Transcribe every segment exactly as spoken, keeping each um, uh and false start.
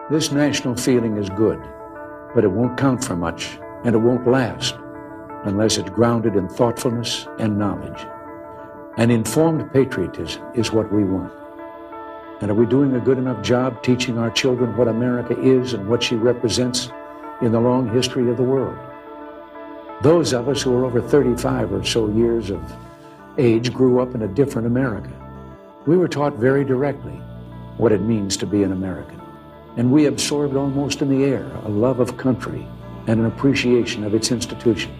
This national feeling is good, but it won't count for much, and it won't last unless it's grounded in thoughtfulness and knowledge. An informed patriotism is what we want. And are we doing a good enough job teaching our children what America is and what she represents in the long history of the world? Those of us who are over thirty-five or so years of age grew up in a different America. We were taught very directly what it means to be an American. And we absorbed almost in the air a love of country and an appreciation of its institutions.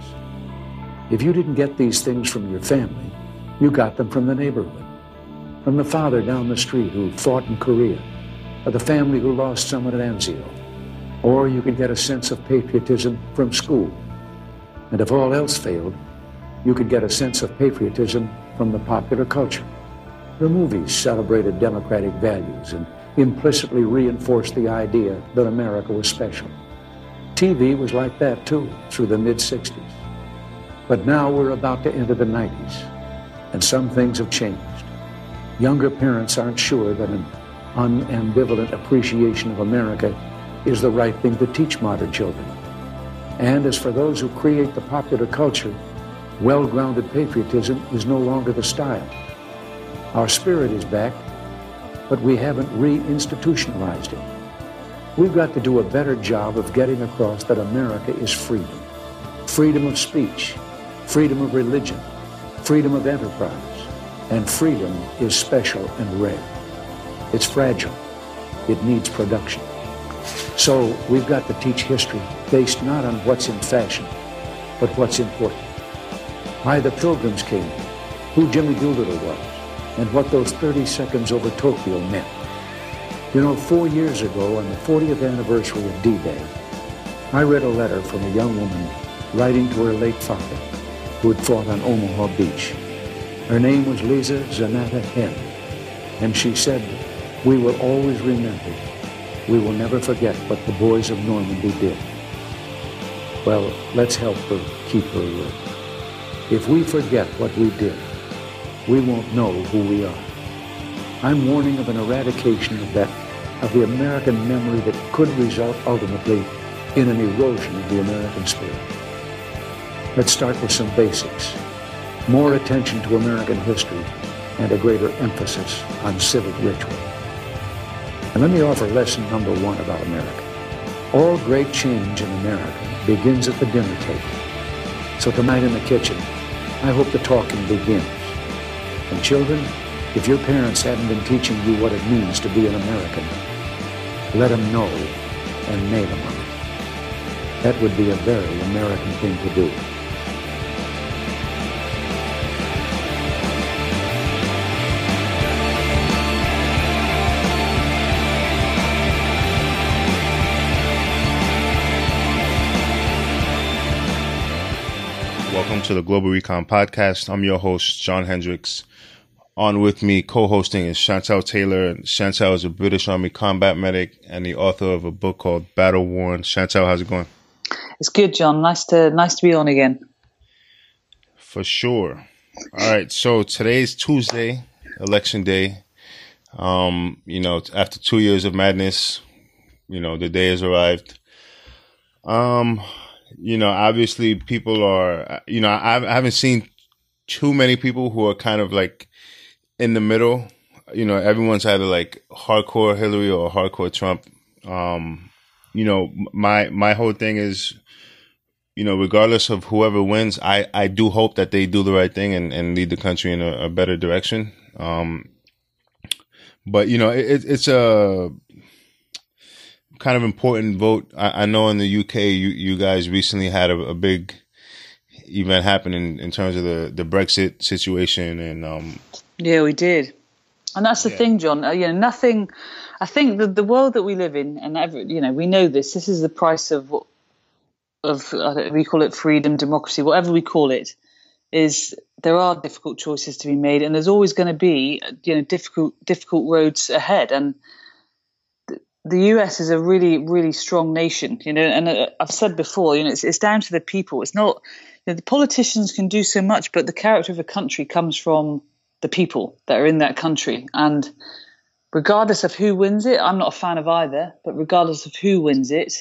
If you didn't get these things from your family, you got them from the neighborhood, from the father down the street who fought in Korea, or the family who lost someone at Anzio. Or you could get a sense of patriotism from school. And if all else failed, you could get a sense of patriotism from the popular culture. The movies celebrated democratic values and implicitly reinforced the idea that America was special. T V was like that too, through the mid sixties. But now we're about to enter the nineties, and some things have changed. Younger parents aren't sure that an unambivalent appreciation of America is the right thing to teach modern children. And as for those who create the popular culture, well-grounded patriotism is no longer the style. Our spirit is back, but we haven't re-institutionalized it. We've got to do a better job of getting across that America is freedom. Freedom of speech, freedom of religion, freedom of enterprise, and freedom is special and rare. It's fragile. It needs production. So we've got to teach history based not on what's in fashion, but what's important. Why the Pilgrims came, who Jimmy Doolittle was, and what those thirty seconds over Tokyo meant. You know, four years ago, on the fortieth anniversary of D-Day, I read a letter from a young woman writing to her late father, who had fought on Omaha Beach. Her name was Lisa Zanata Henn, and she said, "We will always remember. We will never forget what the boys of Normandy did." Well, let's help her keep her word. If we forget what we did, we won't know who we are. I'm warning of an eradication of that, of the American memory that could result ultimately in an erosion of the American spirit. Let's start with some basics. More attention to American history and a greater emphasis on civic ritual. And let me offer lesson number one about America. All great change in America begins at the dinner table. So tonight in the kitchen, I hope the talking begins. And children, if your parents haven't been teaching you what it means to be an American, let them know and nail them on it. That would be a very American thing to do. Welcome to the Global Recon Podcast. I'm your host, John Hendricks. On with me, co-hosting is Chantel Taylor. Chantel is a British Army combat medic and the author of a book called Battle Worn. Chantel, how's it going? It's good, John. Nice to nice to be on again. For sure. All right. So today's Tuesday, Election Day. Um, you know, after two years of madness, you know, the day has arrived. Um, you know, obviously people are, you know, I, I haven't seen too many people who are kind of like in the middle. You know, everyone's either like hardcore Hillary or hardcore Trump. Um, you know, my my whole thing is, you know, regardless of whoever wins, I, I do hope that they do the right thing and, and lead the country in a, a better direction. Um, but, you know, it, it's a kind of important vote. I, I know in the U K, you, you guys recently had a, a big event happen in, in terms of the, the Brexit situation. And um, yeah, we did. And that's the yeah. thing, John. Uh, you know, nothing. I think the the world that we live in, and every, you know, we know this. This is the price of what of I don't know, we call it freedom, democracy, whatever we call it. Is there are difficult choices to be made, and there's always going to be, you know, difficult difficult roads ahead. And the, the U S is a really really strong nation, you know. And uh, I've said before, you know, it's, it's down to the people. It's not, you know, the politicians can do so much, but the character of a country comes from the people that are in that country. And regardless of who wins it, I'm not a fan of either, but regardless of who wins it,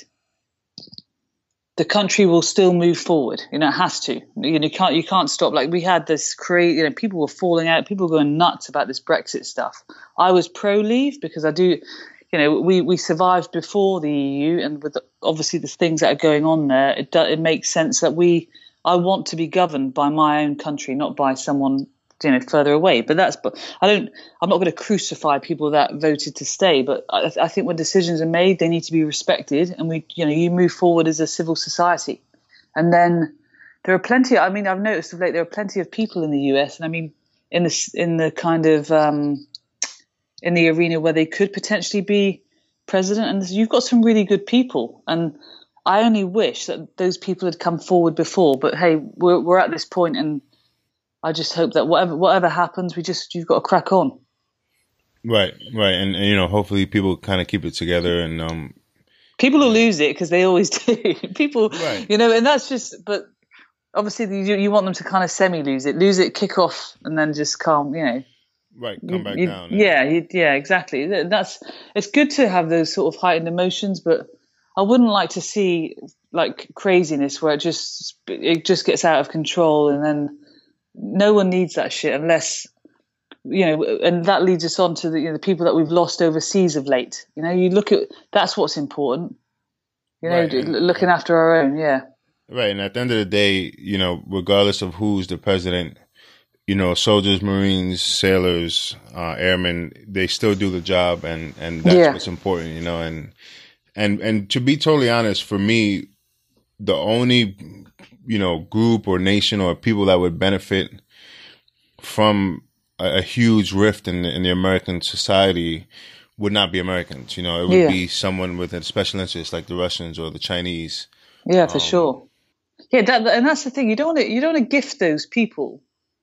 the country will still move forward. You know, it has to. You know, you can't you can't stop. Like we had this crazy, you know, people were falling out, people were going nuts about this Brexit stuff. I was pro-leave because I do, you know, we, we survived before the E U, and with the, obviously the things that are going on there, it do, it makes sense that we, I want to be governed by my own country, not by someone, you know, further away. But that's, but I don't, I'm not going to crucify people that voted to stay. But I, I think when decisions are made, they need to be respected, and we, you know, you move forward as a civil society. And then there are plenty. I mean, I've noticed of late there are plenty of people in the U S, and I mean, in the in the kind of um, in the arena where they could potentially be president, and you've got some really good people. And I only wish that those people had come forward before. But hey, we're we're at this point, and I just hope that whatever whatever happens, we just you've got to crack on. Right, right, and, and you know, hopefully people kind of keep it together, and um, people will lose it because they always do. People, right. You know, and that's just. But obviously, you you want them to kind of semi lose it, lose it, kick off, and then just calm. You know, right, come back you, down. Yeah, you, yeah, exactly. That's it's good to have those sort of heightened emotions, but I wouldn't like to see like craziness where it just it just gets out of control, and then. No one needs that shit unless, you know, and that leads us on to the, you know, the people that we've lost overseas of late. You know, you look at, that's what's important, you know, Right, and, looking after our own, yeah. Right, and at the end of the day, you know, regardless of who's the president, you know, soldiers, Marines, sailors, uh, airmen, they still do the job, and, and that's yeah. what's important, you know, and, and, and to be totally honest, for me, the only, you know, group or nation or people that would benefit from a, a huge rift in the, in the American society would not be Americans. You know, it would yeah. be someone with a special interest like the Russians or the Chinese. Yeah, for um, sure. Yeah, that, and that's the thing. You don't want to. You don't want to gift those people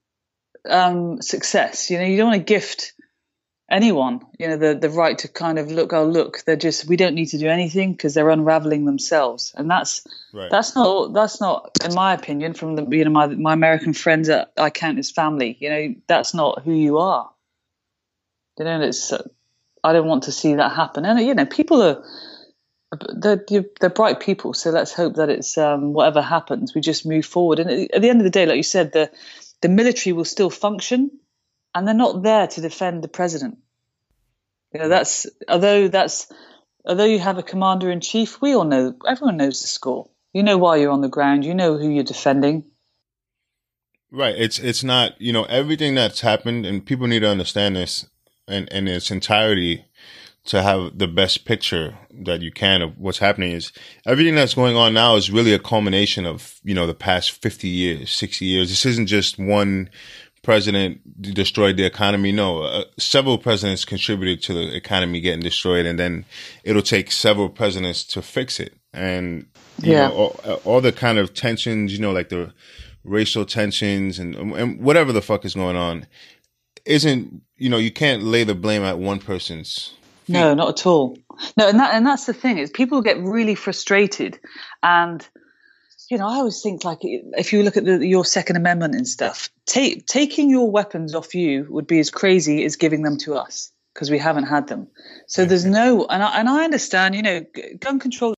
um, success. You know, you don't want to gift anyone, you know, the the right to kind of look. Oh, look, they're just. We don't need to do anything because they're unraveling themselves, and that's right. that's not that's not, in my opinion, from the you know my my American friends that I count as family. You know, that's not who you are. You know, it's. Uh, I don't want to see that happen, and you know, people are. They're, they're bright people, so let's hope that it's um, whatever happens, we just move forward. And at the end of the day, like you said, the the military will still function, and they're not there to defend the president. You know, that's although that's although you have a commander in chief, we all know, everyone knows the score. You know why you're on the ground. You know who you're defending. Right. It's it's not, you know, everything that's happened, and people need to understand this in, in its entirety. To have the best picture that you can of what's happening is everything that's going on now is really a culmination of, you know, the past fifty years, sixty years. This isn't just one president destroyed the economy. No, uh, several presidents contributed to the economy getting destroyed, and then it'll take several presidents to fix it. And, you yeah. know, all, all the kind of tensions, you know, like the racial tensions and, and whatever the fuck is going on isn't, you know, you can't lay the blame at one person's. No, not at all. No, and that and that's the thing is people get really frustrated, and you know I always think like if you look at the, your Second Amendment and stuff, take, taking your weapons off you would be as crazy as giving them to us because we haven't had them. So there's no, and I and I understand, you know, gun control.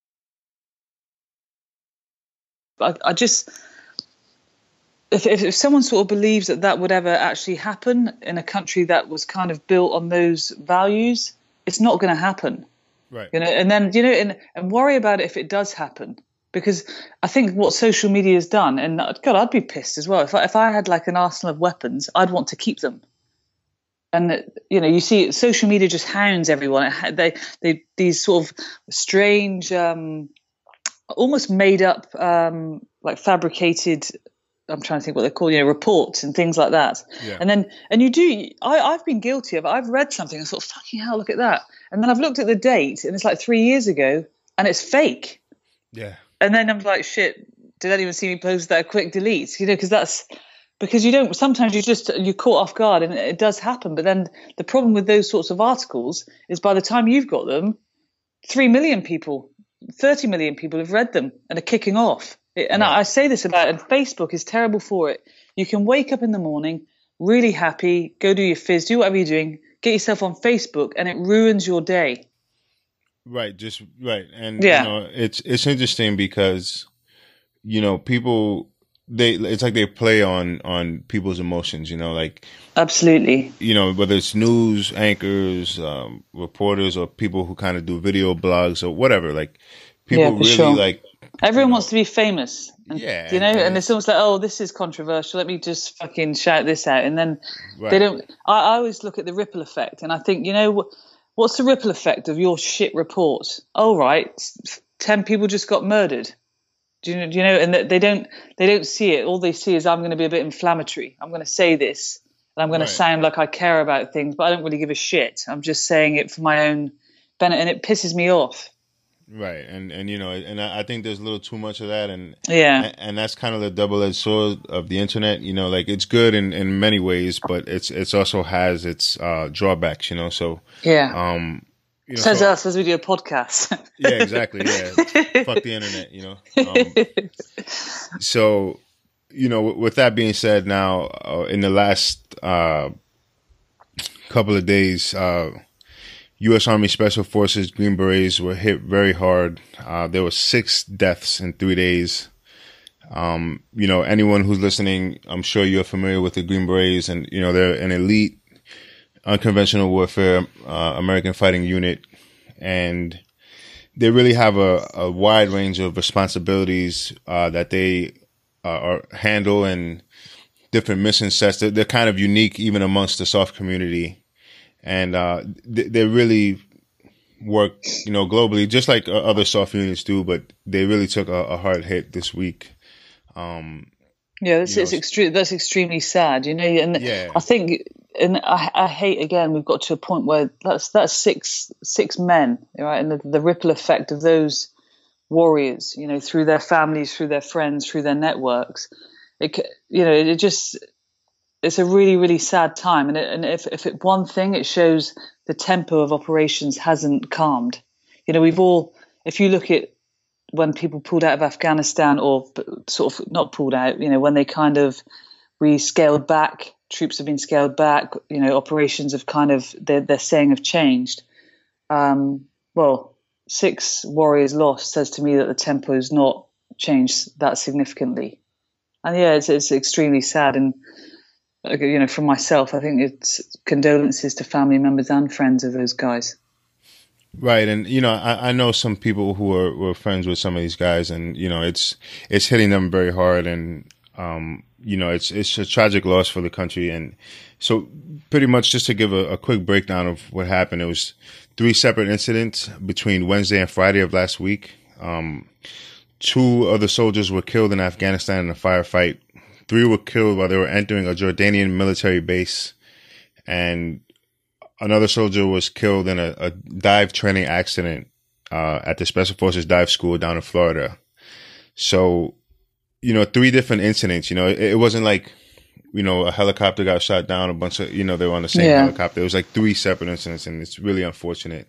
I, I just. If, if if someone sort of believes that that would ever actually happen in a country that was kind of built on those values, it's not going to happen. Right. You know, and then, you know, and, and worry about it if it does happen. Because I think what social media has done, and God, I'd be pissed as well. If I, if I had like an arsenal of weapons, I'd want to keep them. And, you know, you see social media just hounds everyone. They, they, these sort of strange, um, almost made up, um, like fabricated I'm trying to think what they're called, you know, reports and things like that. Yeah. And then, and you do, I, I've been guilty of it. I've read something and thought, fucking hell, look at that. And then I've looked at the date and it's like three years ago and it's fake. Yeah. And then I'm like, shit, did anyone see me post that quick delete? You know, because that's, because you don't, sometimes you just, you're caught off guard and it does happen. But then the problem with those sorts of articles is by the time you've got them, three million people, thirty million people have read them and are kicking off. And right. I say this about it, and Facebook is terrible for it. You can wake up in the morning really happy, go do your fizz, do whatever you're doing, get yourself on Facebook, and it ruins your day. Right, just right, and Yeah. you know, it's it's interesting because you know people they it's like they play on on people's emotions. You know, like Absolutely. you know whether it's news anchors, um, reporters, or people who kind of do video blogs or whatever. Like people Yeah, for really sure. like. Everyone you know, wants to be famous. And, Yeah, you know, and- and, and it's it's- almost like, oh, this is controversial. Let me just fucking shout this out. And then Right. they don't. I, I always look at the ripple effect, and I think, you know, what, what's the ripple effect of your shit report? Oh, right, s- ten people just got murdered. Do you know? Do you know? And they they don't. They don't see it. All they see is I'm going to be a bit inflammatory. I'm going to say this, and I'm going Right. to sound like I care about things, but I don't really give a shit. I'm just saying it for my own benefit, and it pisses me off. Right, and and you know, and I I think there's a little too much of that, and Yeah. and, and that's kind of the double-edged sword of the internet. You know, like it's good in, in many ways, but it's it's also has its uh, drawbacks. You know, so Yeah. um, you know, Says so- us as we do a podcast. yeah, exactly, yeah, fuck the internet. You know, um, so you know, with, with that being said, now uh, in the last uh, couple of days. Uh, U S Army Special Forces Green Berets were hit very hard. Uh, there were six deaths in three days. Um, you know, anyone who's listening, I'm sure you're familiar with the Green Berets, and you know they're an elite, unconventional warfare uh, American fighting unit, and they really have a, a wide range of responsibilities uh, that they uh, are, handle and different mission sets. They're, they're kind of unique even amongst the soft community. And uh, they, they really work, you know, globally, just like uh, other soft units do. But they really took a, a hard hit this week. Um, Yeah, that's You know, it's extre- that's extremely sad, you know. And Yeah. I think, and I, I hate again. We've got to a point where that's that's six six men, right? And the, the ripple effect of those warriors, you know, through their families, through their friends, through their networks. It, c- you know, it just it's a really really sad time. And it, and if if it, one thing, it shows the tempo of operations hasn't calmed. You know, we've all, if you look at when people pulled out of Afghanistan, or sort of not pulled out, you know, when they kind of we scaled back, troops have been scaled back, you know, operations have kind of, they're, they're saying have changed. Um, well, six warriors lost says to me that the tempo has not changed that significantly. And yeah, it's, it's extremely sad. And, you know, for myself, I think it's condolences to family members and friends of those guys. Right, and you know, I, I know some people who are were friends with some of these guys, and you know, it's it's hitting them very hard, and um, you know, it's it's a tragic loss for the country, and so pretty much just to give a, a quick breakdown of what happened, it was three separate incidents between Wednesday and Friday of last week. Um, two other soldiers were killed in Afghanistan in a firefight. Three were killed while they were entering a Jordanian military base, and another soldier was killed in a, a dive training accident uh, at the Special Forces Dive School down in Florida. So, you know, three different incidents. You know, it, it wasn't like, you know, a helicopter got shot down, a bunch of, you know, they were on the same Yeah. helicopter. It was like three separate incidents, and it's really unfortunate.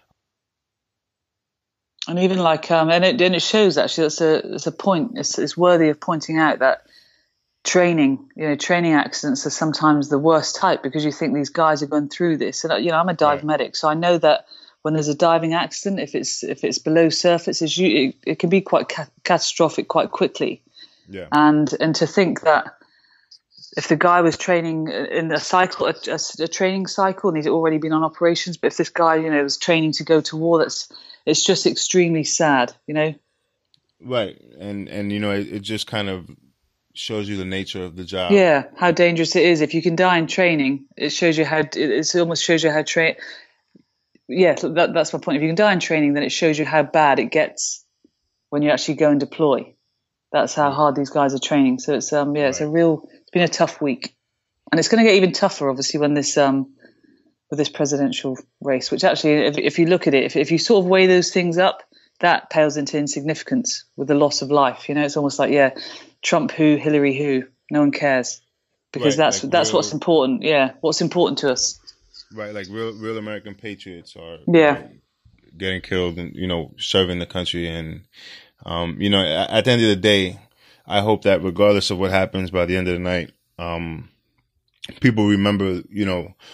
And even like, um, and it and it shows actually that's a that's a point. It's, it's worthy of pointing out that training, you know, training accidents are sometimes the worst type, because you think these guys are going through this. And you know, I'm a dive Right. medic, so I know that when there's a diving accident, if it's if it's below surface, it's, u- it, it can be quite ca- catastrophic quite quickly. Yeah. And and to think that if the guy was training in a cycle, a, a, a training cycle, and he's already been on operations, but if this guy, you know, was training to go to war, that's it's just extremely sad, you know. Right. And, and you know, it, it just kind of shows you the nature of the job. Yeah, how dangerous it is. If you can die in training, it shows you how. It it's almost shows you how train. Yeah, so that, that's my point. If you can die in training, then it shows you how bad it gets when you actually go and deploy. That's how hard these guys are training. So it's um yeah, it's a Right. real. It's been a tough week, and it's going to get even tougher, obviously, when this um with this presidential race. Which actually, if if you look at it, if if you sort of weigh those things up, that pales into insignificance with the loss of life. You know, it's almost like, yeah, Trump who, Hillary who, no one cares, because Right, that's like that's real- what's important. Yeah, what's important to us. Right. Like real, real American patriots are Yeah. you know, getting killed and, you know, serving the country. And, um, you know, at, at the end of the day, I hope that regardless of what happens by the end of the night, um, people remember, you know,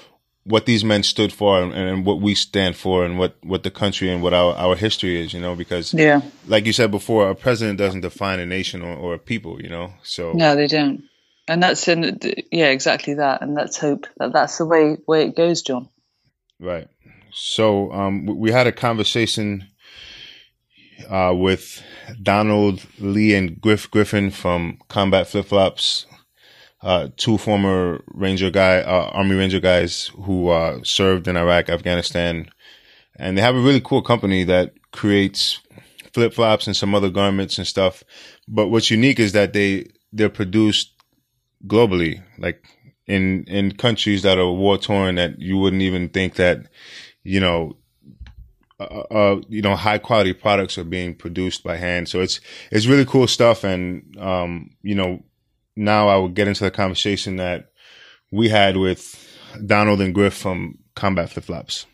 what these men stood for and, and what we stand for and what, what the country and what our, our history is, you know, because Yeah. like you said before, a president doesn't define a nation or, or a people, you know, so. No, they don't. And that's, in, yeah, exactly that. And let's hope that that's the way, way it goes, John. Right. So um, we had a conversation uh, with Donald Lee and Griff Griffin from Combat Flip Flops, uh, two former Ranger guy, uh, Army Ranger guys who uh, served in Iraq, Afghanistan, and they have a really cool company that creates flip flops and some other garments and stuff. But what's unique is that they they're produced globally, like in in countries that are war torn, that you wouldn't even think that, you know, uh, uh, you know, high quality products are being produced by hand. So it's it's really cool stuff. And um, you know, now I will get into the conversation that we had with Donald and Griff from Combat Flip Flops.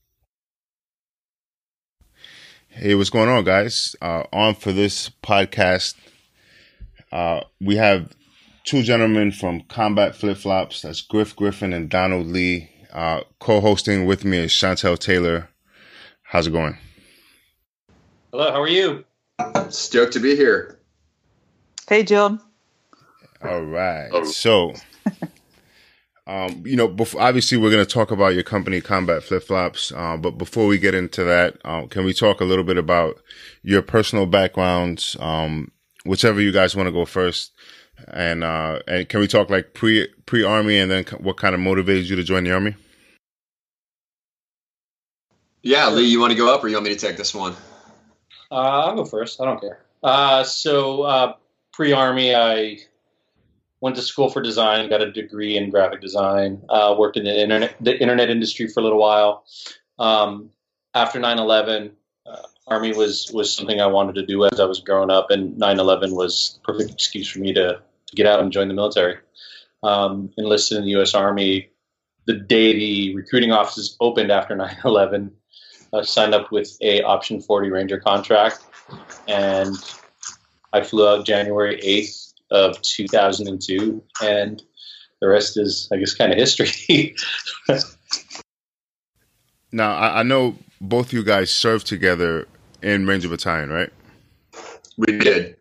Hey, what's going on, guys? Uh, on for this podcast, uh, we have two gentlemen from Combat Flip Flops. That's Griff Griffin and Donald Lee. Uh, co-hosting with me is Chantel Taylor. How's it going? Hello, how are you? Stoked to be here. Hey, John. All right. So, um, you know, before, obviously we're going to talk about your company, Combat Flip Flops. Uh, but before we get into that, um, can we talk a little bit about your personal backgrounds? Um, whichever you guys want to go first. And, uh, and can we talk like pre, pre-army and then what kind of motivated you to join the army? Yeah, Lee, you want to go up or you want me to take this one? Uh, I'll go first. I don't care. Uh, so uh, pre-army, I went to school for design, got a degree in graphic design, uh, worked in the internet, the internet industry for a little while. Um, after nine eleven, uh, Army was, was something I wanted to do as I was growing up, and nine eleven was the perfect excuse for me to, to get out and join the military. Um, enlisted in the U S Army the day the recruiting offices opened after nine eleven. I signed up with a Option forty Ranger contract, and I flew out January eighth of two thousand two, and the rest is, I guess, kind of history. Now, I, I know both you guys served together in Ranger Battalion, right? We did.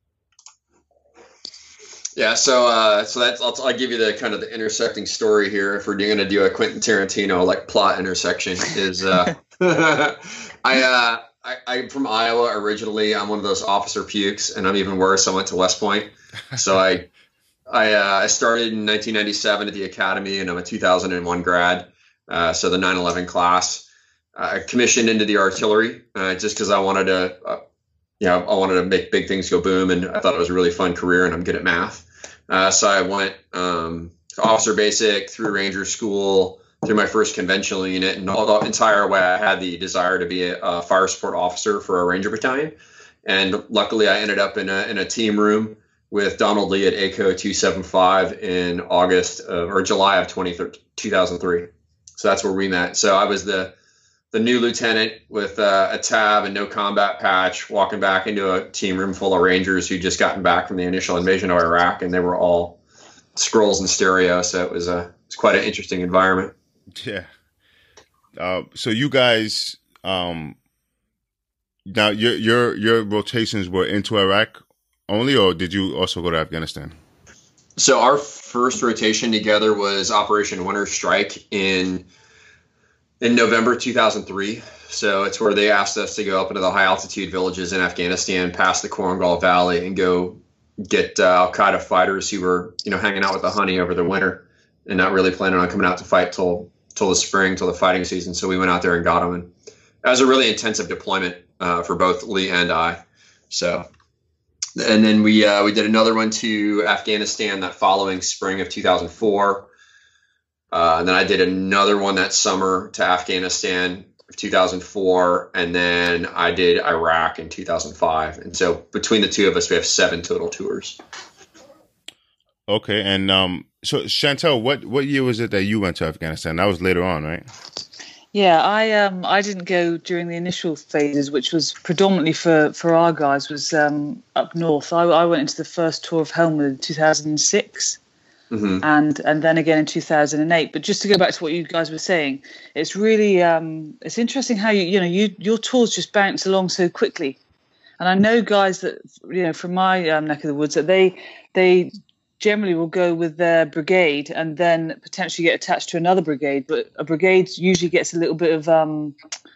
Yeah, so uh, so that's I'll, I'll give you the kind of the intersecting story here. If we're going to do a Quentin Tarantino like plot intersection, is uh, I, uh, I I'm from Iowa originally. I'm one of those officer pukes, and I'm even worse. I went to West Point, so I I uh, I started in nineteen ninety-seven at the academy, and I'm a two thousand one grad. Uh, so the nine eleven class. I uh, commissioned into the artillery uh, just because I wanted to. Uh, You know, I wanted to make big things go boom, and I thought it was a really fun career, and I'm good at math. Uh, so I went um, to officer basic, through Ranger school, through my first conventional unit, and all the entire way I had the desire to be a, a fire support officer for a Ranger battalion. And luckily, I ended up in a in a team room with Donald Lee at A C O two seventy-five in August of, or July of two thousand three. So that's where we met. So I was the the new lieutenant with uh, a tab and no combat patch, walking back into a team room full of Rangers who'd just gotten back from the initial invasion of Iraq, and they were all scrolls and stereo. So it was a it's quite an interesting environment. Yeah. Uh, so you guys, um, now your your your rotations were into Iraq only, or did you also go to Afghanistan? So our first rotation together was Operation Winter Strike in. in November two thousand three. So it's where they asked us to go up into the high altitude villages in Afghanistan, past the Korangal Valley, and go get uh, Al Qaeda fighters who were, you know, hanging out with the honey over the winter and not really planning on coming out to fight till till the spring, till the fighting season. So we went out there and got them, and that was a really intensive deployment uh, for both Lee and I. So, and then we uh, we did another one to Afghanistan that following spring of two thousand four. Uh, and then I did another one that summer to Afghanistan of two thousand four, and then I did Iraq in two thousand five. And so between the two of us, we have seven total tours. Okay, and um, so Chantel, what what year was it that you went to Afghanistan? That was later on, right? Yeah, I um I didn't go during the initial phases, which was predominantly for, for our guys, was um up north. I, I went into the first tour of Helmand in two thousand six. Mm-hmm. And and then again in two thousand eight. But just to go back to what you guys were saying, it's really um, it's interesting how you you know you your tours just bounce along so quickly. And I know guys that you know from my um, neck of the woods that they they generally will go with their brigade and then potentially get attached to another brigade. But a brigade usually gets a little bit of um,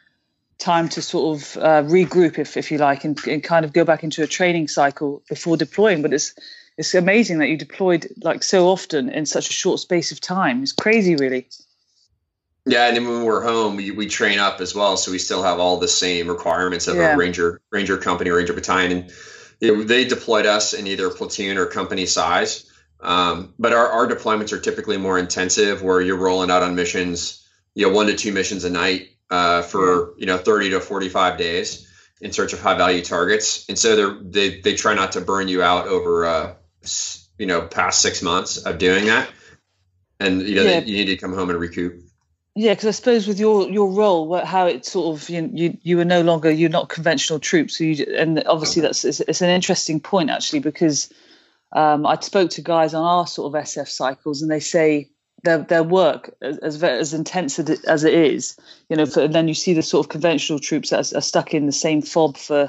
time to sort of uh, regroup, if if you like, and, and kind of go back into a training cycle before deploying. But it's It's amazing that you deployed like so often in such a short space of time. It's crazy, really. Yeah, and then when we're home, we, we train up as well, so we still have all the same requirements of yeah. a ranger ranger company, ranger battalion. And you know, they deployed us in either platoon or company size. Um, but our, our deployments are typically more intensive, where you're rolling out on missions, you know, one to two missions a night uh, for you know thirty to forty-five days in search of high value targets. And so they they they try not to burn you out over. Uh, you know, past six months of doing that. And, you know, yeah. you need to come home and recoup. Yeah, because I suppose with your, your role, what, how it sort of, you, you you were no longer, you're not conventional troops. So you, and obviously that's, it's, it's an interesting point actually, because um, I spoke to guys on our sort of S F cycles and they say their their work, as as intense as it is, you know, for, and then you see the sort of conventional troops that are, are stuck in the same fob for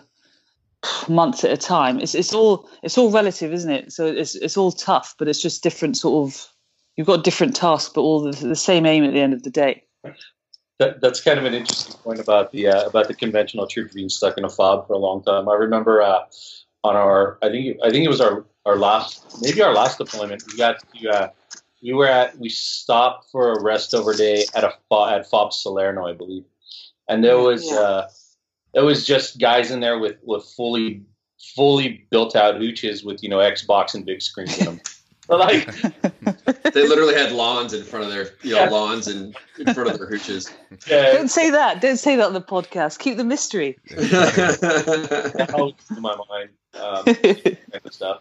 months at a time. It's it's all it's all relative, isn't it? So it's it's all tough, but it's just different sort of. You've got different tasks, but all the, the same aim at the end of the day. That, that's kind of an interesting point about the uh, about the conventional troops being stuck in a fob for a long time. I remember uh, on our, I think I think it was our, our last, maybe our last deployment. We got to, uh, we were at, we stopped for a rest over day at a at FOB Salerno, I believe, and there was. Yeah. Uh, It was just guys in there with, with fully fully built out hooches with, you know, Xbox and big screens in them. Like they literally had lawns in front of their, you know, yeah. lawns and in front of their hooches. Yeah. Don't say that. Don't say that on the podcast. Keep the mystery. That always comes to my mind. Um, kind of stuff.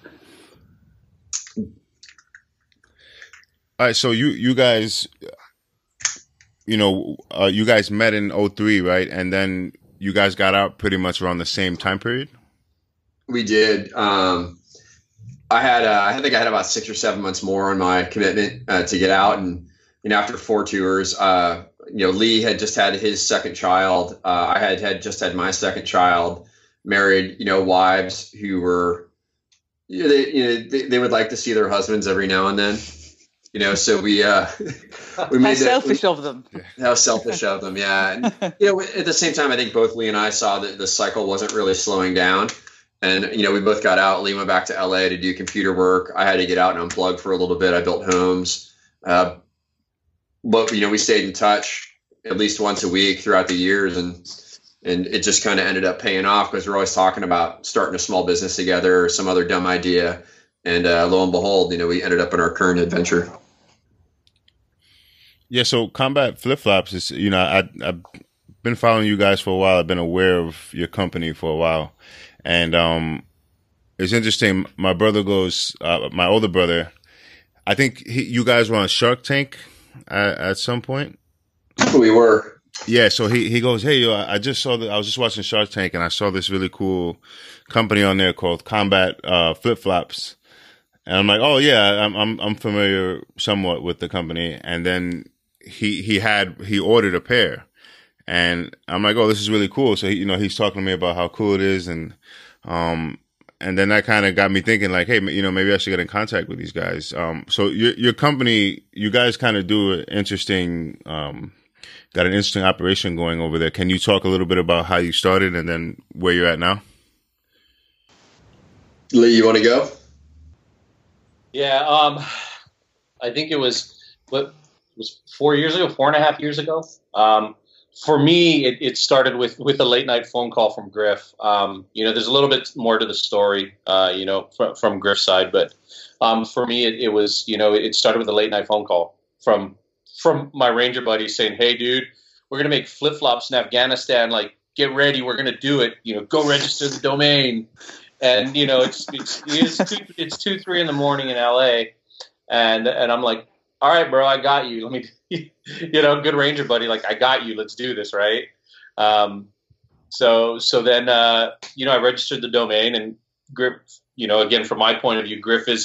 All right, so you you guys, you know, uh, you guys met in oh three, right? And then you guys got out pretty much around the same time period? We did. Um, I had, uh, I think I had about six or seven months more on my commitment uh, to get out. And, you know, after four tours, uh, you know, Lee had just had his second child. Uh, I had, had just had my second child, married, you know, wives who were, you know, they, you know, they, they would like to see their husbands every now and then. You know, so we uh, we made how selfish that, we, of them. How selfish of them, yeah. And, you know, at the same time, I think both Lee and I saw that the cycle wasn't really slowing down, and you know, we both got out. Lee went back to L A to do computer work. I had to get out and unplug for a little bit. I built homes, uh, but you know, we stayed in touch at least once a week throughout the years, and and it just kind of ended up paying off because we're always talking about starting a small business together or some other dumb idea. And uh, lo and behold, you know, we ended up in our current adventure. Yeah, so Combat Flip Flops is, you know, I, I've been following you guys for a while. I've been aware of your company for a while. And um, it's interesting. My brother goes, uh, my older brother, I think he, you guys were on Shark Tank at, at some point. We were. Yeah, so he, he goes, hey, yo, I just saw that. I was just watching Shark Tank and I saw this really cool company on there called Combat uh, Flip Flops. And I'm like, oh yeah, I'm I'm I'm familiar somewhat with the company. And then he he had he ordered a pair, and I'm like, oh, this is really cool. So he, you know, he's talking to me about how cool it is, and um, and then that kind of got me thinking, like, hey, you know, maybe I should get in contact with these guys. Um, so your your company, you guys kind of do an interesting, um, got an interesting operation going over there. Can you talk a little bit about how you started and then where you're at now? Lee, you want to go? Yeah, um, I think it was what it was four years ago, four and a half years ago. Um, for me, it, it started with with a late night phone call from Griff. Um, you know, there's a little bit more to the story, uh, you know, from, from Griff's side, but um, for me, it, it was, you know, it started with a late night phone call from from my Ranger buddy saying, "Hey, dude, we're gonna make flip flops in Afghanistan. Like, get ready, we're gonna do it. You know, go register the domain." And you know, it's it's it's two, it's two three in the morning in L A, and and I'm like, all right, bro, I got you. Let me, you know, good Ranger buddy, like I got you. Let's do this, right? Um, so so then uh, you know, I registered the domain, and Griff, you know, again from my point of view, Griff is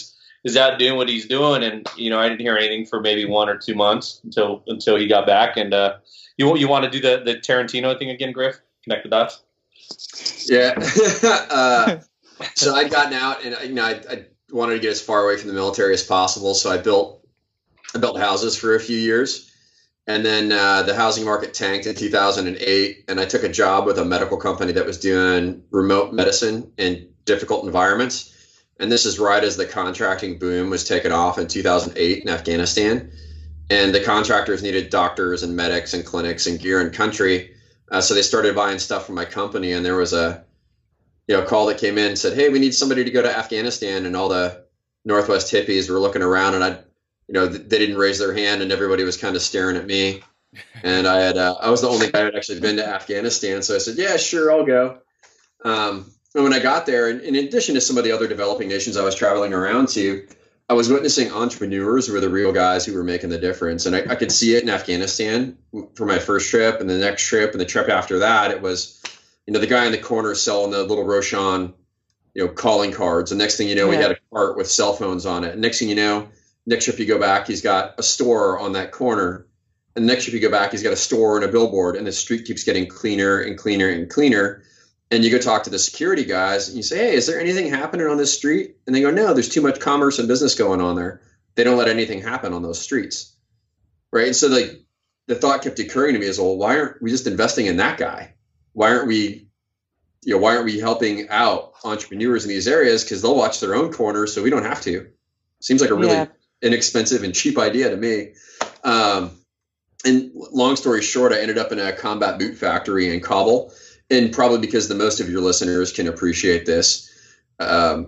is out doing what he's doing. And you know, I didn't hear anything for maybe one or two months until until he got back. And uh, you you want to do the the Tarantino thing again, Griff? Connect the dots. Yeah. uh, so I'd gotten out, and you know, I, I wanted to get as far away from the military as possible. So I built I built houses for a few years. And then uh, the housing market tanked in two thousand eight, and I took a job with a medical company that was doing remote medicine in difficult environments. And this is right as the contracting boom was taken off in two thousand eight in Afghanistan. And the contractors needed doctors and medics and clinics and gear and country. Uh, so they started buying stuff from my company, and there was a you know call that came in and said, hey, we need somebody to go to Afghanistan. And all the Northwest hippies were looking around, and I You know, they didn't raise their hand, and everybody was kind of staring at me. And I had, uh, I was the only guy who had actually been to Afghanistan. So I said, yeah, sure, I'll go. Um, and when I got there, and in addition to some of the other developing nations I was traveling around to, I was witnessing entrepreneurs who were the real guys who were making the difference. And I, I could see it in Afghanistan for my first trip, and the next trip, and the trip after that. It was, you know, the guy in the corner selling the little Roshan, you know, calling cards. The next thing you know, yeah. we had a cart with cell phones on it. And next thing you know, next trip you go back, he's got a store on that corner. And the next trip you go back, he's got a store and a billboard, and the street keeps getting cleaner and cleaner and cleaner. And you go talk to the security guys, and you say, hey, is there anything happening on this street? And they go, no, there's too much commerce and business going on there. They don't let anything happen on those streets. Right. And so like the thought kept occurring to me is, well, why aren't we just investing in that guy? Why aren't we, you know, why aren't we helping out entrepreneurs in these areas? Because they'll watch their own corner, so we don't have to. Seems like a really yeah. inexpensive and cheap idea to me. Um, and long story short, I ended up in a combat boot factory in Kabul. And probably because the most of your listeners can appreciate this, um,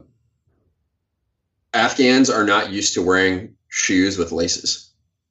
Afghans are not used to wearing shoes with laces.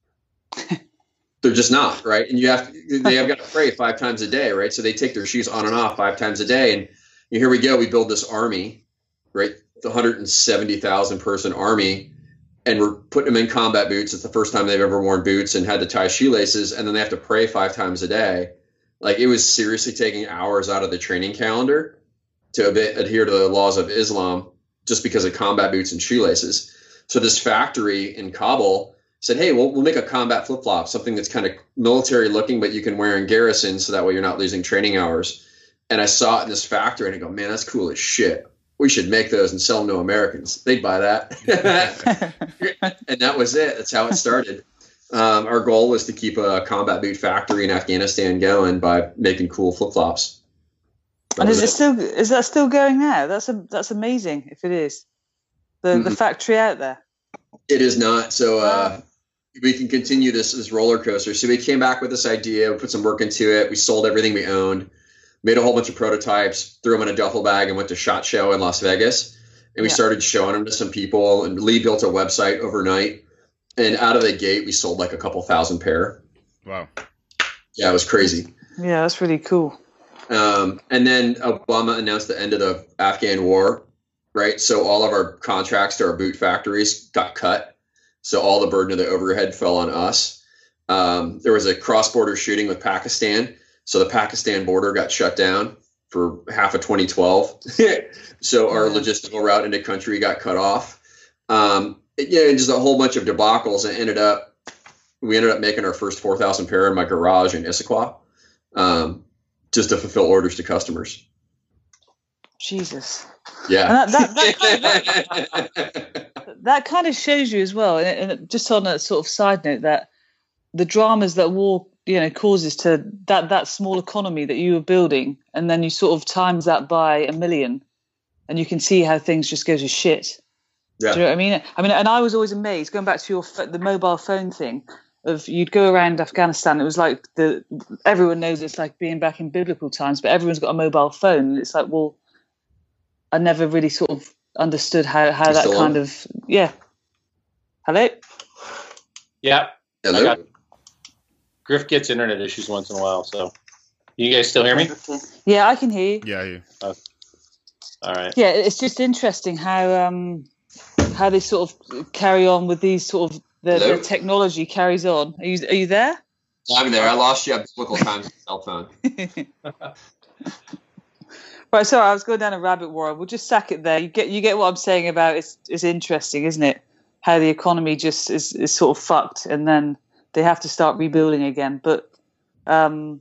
They're just not, right? And you have to, they have got to pray five times a day, right? So they take their shoes on and off five times a day. And here we go. We build this army, right? The one hundred seventy thousand person army. And we're putting them in combat boots. It's the first time they've ever worn boots and had to tie shoelaces. And then they have to pray five times a day. Like, it was seriously taking hours out of the training calendar to adhere to the laws of Islam just because of combat boots and shoelaces. So this factory in Kabul said, hey, we'll, we'll make a combat flip-flop, something that's kind of military looking, but you can wear in garrison so that way you're not losing training hours. And I saw it in this factory and I go, man, that's cool as shit. We should make those and sell them to Americans. They'd buy that. And that was it. That's how it started. Um, our goal was to keep a combat boot factory in Afghanistan going by making cool flip-flops. And is it still, is that still going now? That's a, that's amazing if it is. The mm-hmm. the factory out there. It is not. So uh, oh. we can continue this, this roller coaster. So we came back with this idea, we put some work into it. We sold everything we owned, made a whole bunch of prototypes, threw them in a duffel bag, and went to SHOT Show in Las Vegas. And we yeah. started showing them to some people. And Lee built a website overnight. And out of the gate, we sold like a couple thousand pair. Wow. Yeah, it was crazy. Yeah, that's really cool. Um, and then Obama announced the end of the Afghan war, right? So all of our contracts to our boot factories got cut. So all the burden of the overhead fell on us. Um, there was a cross-border shooting with Pakistan. So the Pakistan border got shut down for half of twenty twelve. So our logistical route into country got cut off. Um, it, yeah, just a whole bunch of debacles, and ended up, we ended up making our first four thousand pair in my garage in Issaquah, um, just to fulfill orders to customers. Jesus. Yeah. And that, that, that, kind of, that kind of shows you as well, and, and just on a sort of side note, that the dramas that war, you know, causes to that, that small economy that you were building, and then you sort of times that by a million, and you can see how things just go to shit. Yeah. Do you know what I mean? I mean, and I was always amazed, going back to your the mobile phone thing, of you'd go around Afghanistan. It was like the everyone knows it's like being back in biblical times, but everyone's got a mobile phone, and it's like, well, I never really sort of understood how how that kind on? of yeah. Hello. Yeah. Hello. I got, Griff gets internet issues once in a while, so you guys still hear me? Yeah, I can hear you. Yeah, I hear you. Uh, all right. Yeah, it's just interesting how um how they sort of carry on with these sort of the, the technology carries on. Are you are you there? I'm there. I lost you at biblical times. Cell phone. Right, sorry, I was going down a rabbit warren. We'll just sack it there. You get you get what I'm saying about it's it's interesting, isn't it? how the economy just is, is sort of fucked, and then they have to start rebuilding again. But um,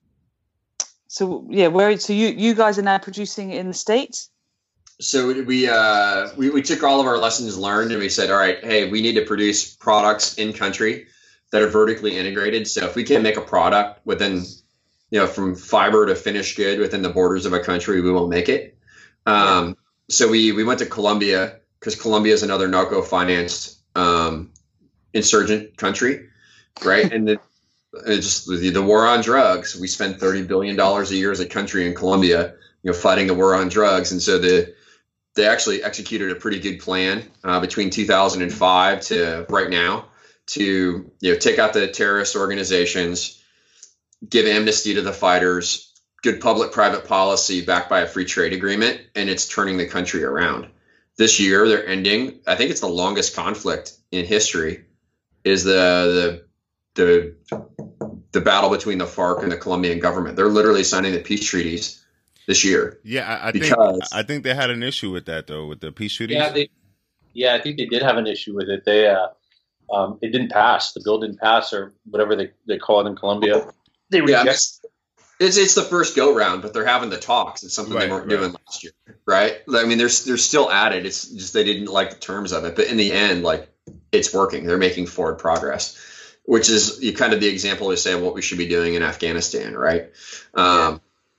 so yeah, where so you you guys are now producing in the States? So we, uh, we we took all of our lessons learned and we said, all right, hey, we need to produce products in country that are vertically integrated. So if we can make a product within, you know, from fiber to finished good within the borders of a country, we will make it. Um, so we we went to Colombia because Colombia is another narco-financed um, insurgent country, right? And the, it's just the, the war on drugs. We spend thirty billion dollars a year as a country in Colombia, you know, fighting the war on drugs. And so the they actually executed a pretty good plan uh, between two thousand five to right now to, you know, take out the terrorist organizations, give amnesty to the fighters, good public-private policy backed by a free trade agreement, and it's turning the country around. This year, they're ending, I think it's the longest conflict in history, is the the the, the battle between the FARC and the Colombian government. They're literally signing the peace treaties this year. Yeah, I, I because, think I think they had an issue with that though, with the peace treaties. Yeah, they, yeah, I think they did have an issue with it. They, uh, um, it didn't pass. The bill didn't pass, or whatever they, they call it in Colombia. They yeah, rejected. it's, it's it's the first go round, but they're having the talks. It's something Right, they weren't right. doing last year, right? I mean, they're they're still at it. It's just they didn't like the terms of it, but in the end, like it's working. They're making forward progress, which is you kind of the example to say what we should be doing in Afghanistan, right? Um,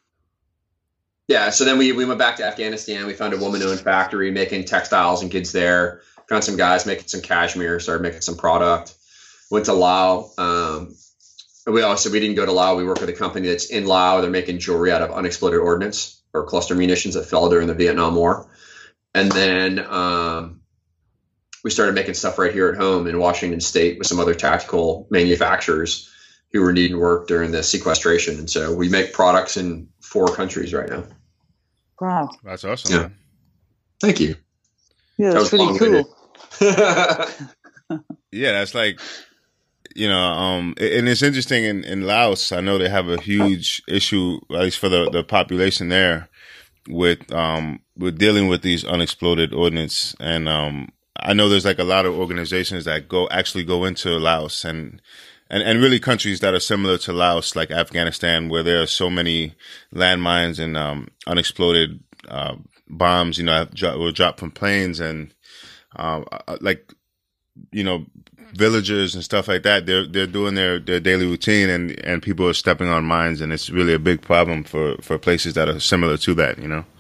Yeah, so then we, we went back to Afghanistan. We found a woman-owned factory making textiles and goods there. Found some guys making some cashmere, started making some product. Went to Laos. Um, we also we didn't go to Laos. We work with a company that's in Laos. They're making jewelry out of unexploded ordnance or cluster munitions that fell during the Vietnam War. And then um, we started making stuff right here at home in Washington State with some other tactical manufacturers who were needing work during the sequestration. And so we make products in four countries right now. Wow. That's awesome. Yeah. Man. Thank you. Yeah, That that's was really cool. long-winded. Yeah, that's like, you know, um, and it's interesting in, in Laos. I know they have a huge issue, at least for the, the population there, with um with dealing with these unexploded ordnance. And um, I know there's like a lot of organizations that go actually go into Laos and. And, and really countries that are similar to Laos, like Afghanistan, where there are so many landmines and um, unexploded uh, bombs, you know, were dropped from planes and uh, like, you know, villagers and stuff like that. They're they're doing their, their daily routine, and, and people are stepping on mines, and it's really a big problem for, for places that are similar to that, you know.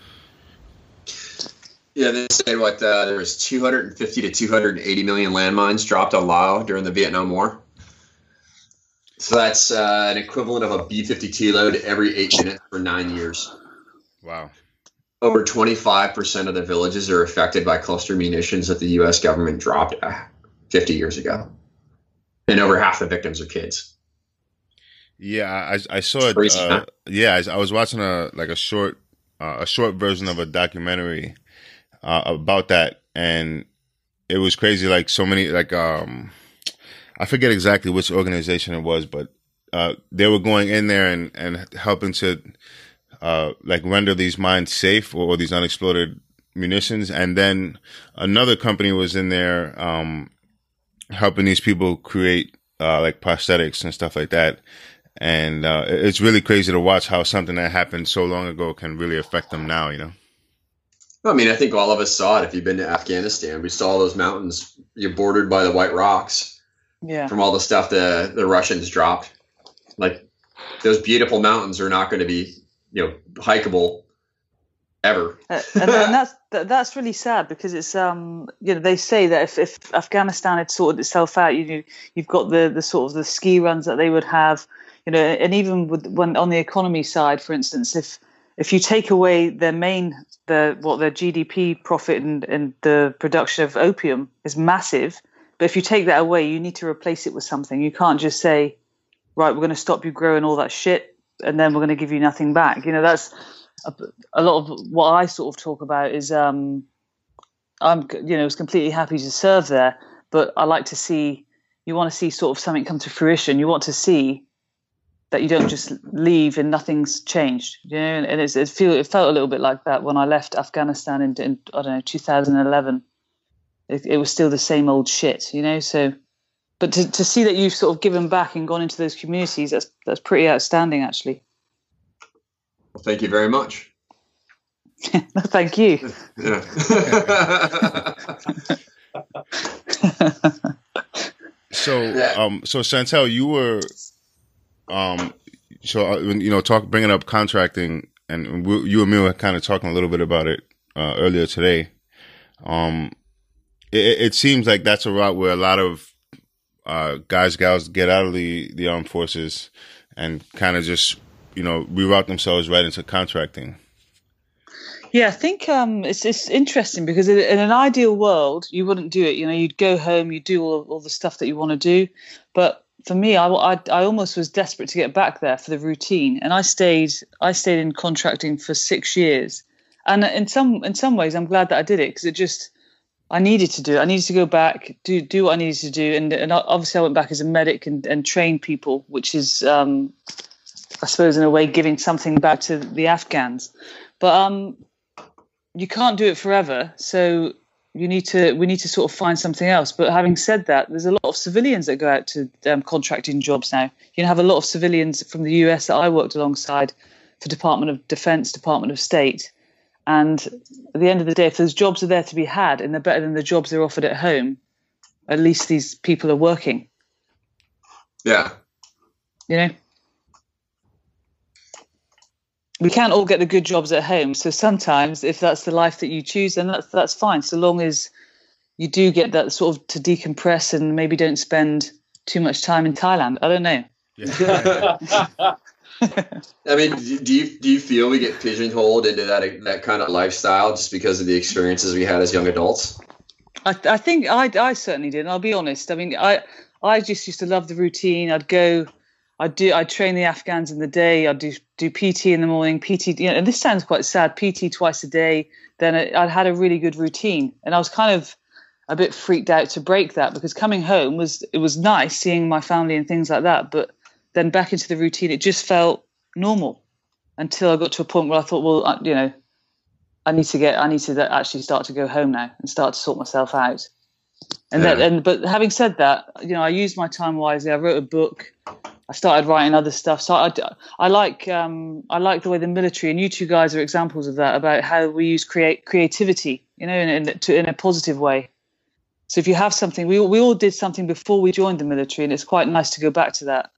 Yeah, they say what uh, there was two hundred fifty to two hundred eighty million landmines dropped on Laos during the Vietnam War. So that's uh, an equivalent of a B fifty-two load every eight minutes for nine years. Wow. Over twenty-five percent of the villages are affected by cluster munitions that the U S government dropped uh, fifty years ago. And over half the victims are kids. Yeah, I, I saw it. Crazy, Uh, huh? yeah, I, I was watching a like a short uh, a short version of a documentary uh, about that, and it was crazy. Like so many, like um, I forget exactly which organization it was, but uh, they were going in there and, and helping to uh, like render these mines safe or, or these unexploded munitions, and then another company was in there um, helping these people create uh, like prosthetics and stuff like that. And uh, it's really crazy to watch how something that happened so long ago can really affect them now, you know? I mean, I think all of us saw it. If you've been to Afghanistan, we saw those mountains, you're bordered by the white rocks Yeah. from all the stuff the, the Russians dropped. Like, those beautiful mountains are not going to be, you know, hikeable ever. Uh, and, and that's that, that's really sad because it's um you know they say that if, if Afghanistan had sorted itself out, you know, you've got the the sort of the ski runs that they would have, you know, and even with when on the economy side, for instance, if if you take away their main the what their G D P profit and, and the production of opium is massive, but if you take that away, you need to replace it with something. You can't just say, right, we're going to stop you growing all that shit, and then we're going to give you nothing back. You know, that's a, a lot of what I sort of talk about is um, I'm, you know, was completely happy to serve there, but I like to see, you want to see sort of something come to fruition. You want to see that you don't just leave and nothing's changed, you know, and it's, it feel it felt a little bit like that when I left Afghanistan in, in I don't know, two thousand eleven. it, it was still the same old shit, you know. So, but to to see that you've sort of given back and gone into those communities, that's that's pretty outstanding, actually. Well, thank you very much. Thank you. Yeah. So, Yeah. um, so Chantel, you were, um, so uh, when, you know, talk bringing up contracting, and we, you and me were kind of talking a little bit about it uh, earlier today. Um, it, it seems like that's a route where a lot of uh, guys, gals get out of the the armed forces and kind of just, you know, reroute themselves right into contracting. Yeah, I think um, it's it's interesting because in, in an ideal world, you wouldn't do it. You know, you'd go home, you'd do all, all the stuff that you want to do. But for me, I, I, I almost was desperate to get back there for the routine, and I stayed I stayed in contracting for six years. And in some in some ways, I'm glad that I did it because it just I needed to do it. I needed to go back, do do what I needed to do, and and obviously I went back as a medic and, and trained people, which is um, I suppose in a way giving something back to the Afghans. But um. You can't do it forever, so you need to. We need to sort of find something else. But having said that, there's a lot of civilians that go out to um, contracting jobs now. You have a lot of civilians from the U S that I worked alongside for Department of Defense, Department of State, and at the end of the day, if those jobs are there to be had and they're better than the jobs they're offered at home, at least these people are working. Yeah. You know. We can't all get the good jobs at home. So sometimes if that's the life that you choose, then that's, that's fine. So long as you do get that sort of to decompress and maybe don't spend too much time in Thailand. I don't know. Yeah. I mean, do you, do you feel we get pigeonholed into that, that kind of lifestyle just because of the experiences we had as young adults? I, I think I, I certainly did. And I'll be honest. I mean, I, I just used to love the routine. I'd go, I'd do. I'd train the Afghans in the day. I'd do do P T in the morning. P T, you know, and this sounds quite sad. P T twice a day. Then I, I'd had a really good routine, and I was kind of a bit freaked out to break that because coming home was it was nice seeing my family and things like that. But then back into the routine, it just felt normal until I got to a point where I thought, well, I, you know, I need to get. I need to actually start to go home now and start to sort myself out. And Yeah. that, and but having said that, you know, I used my time wisely. I wrote a book. I started writing other stuff. So I, I like um, I like the way the military, and you two guys are examples of that, about how we use create creativity, you know, in, in, to, in a positive way. So if you have something, we we all did something before we joined the military, and it's quite nice to go back to that.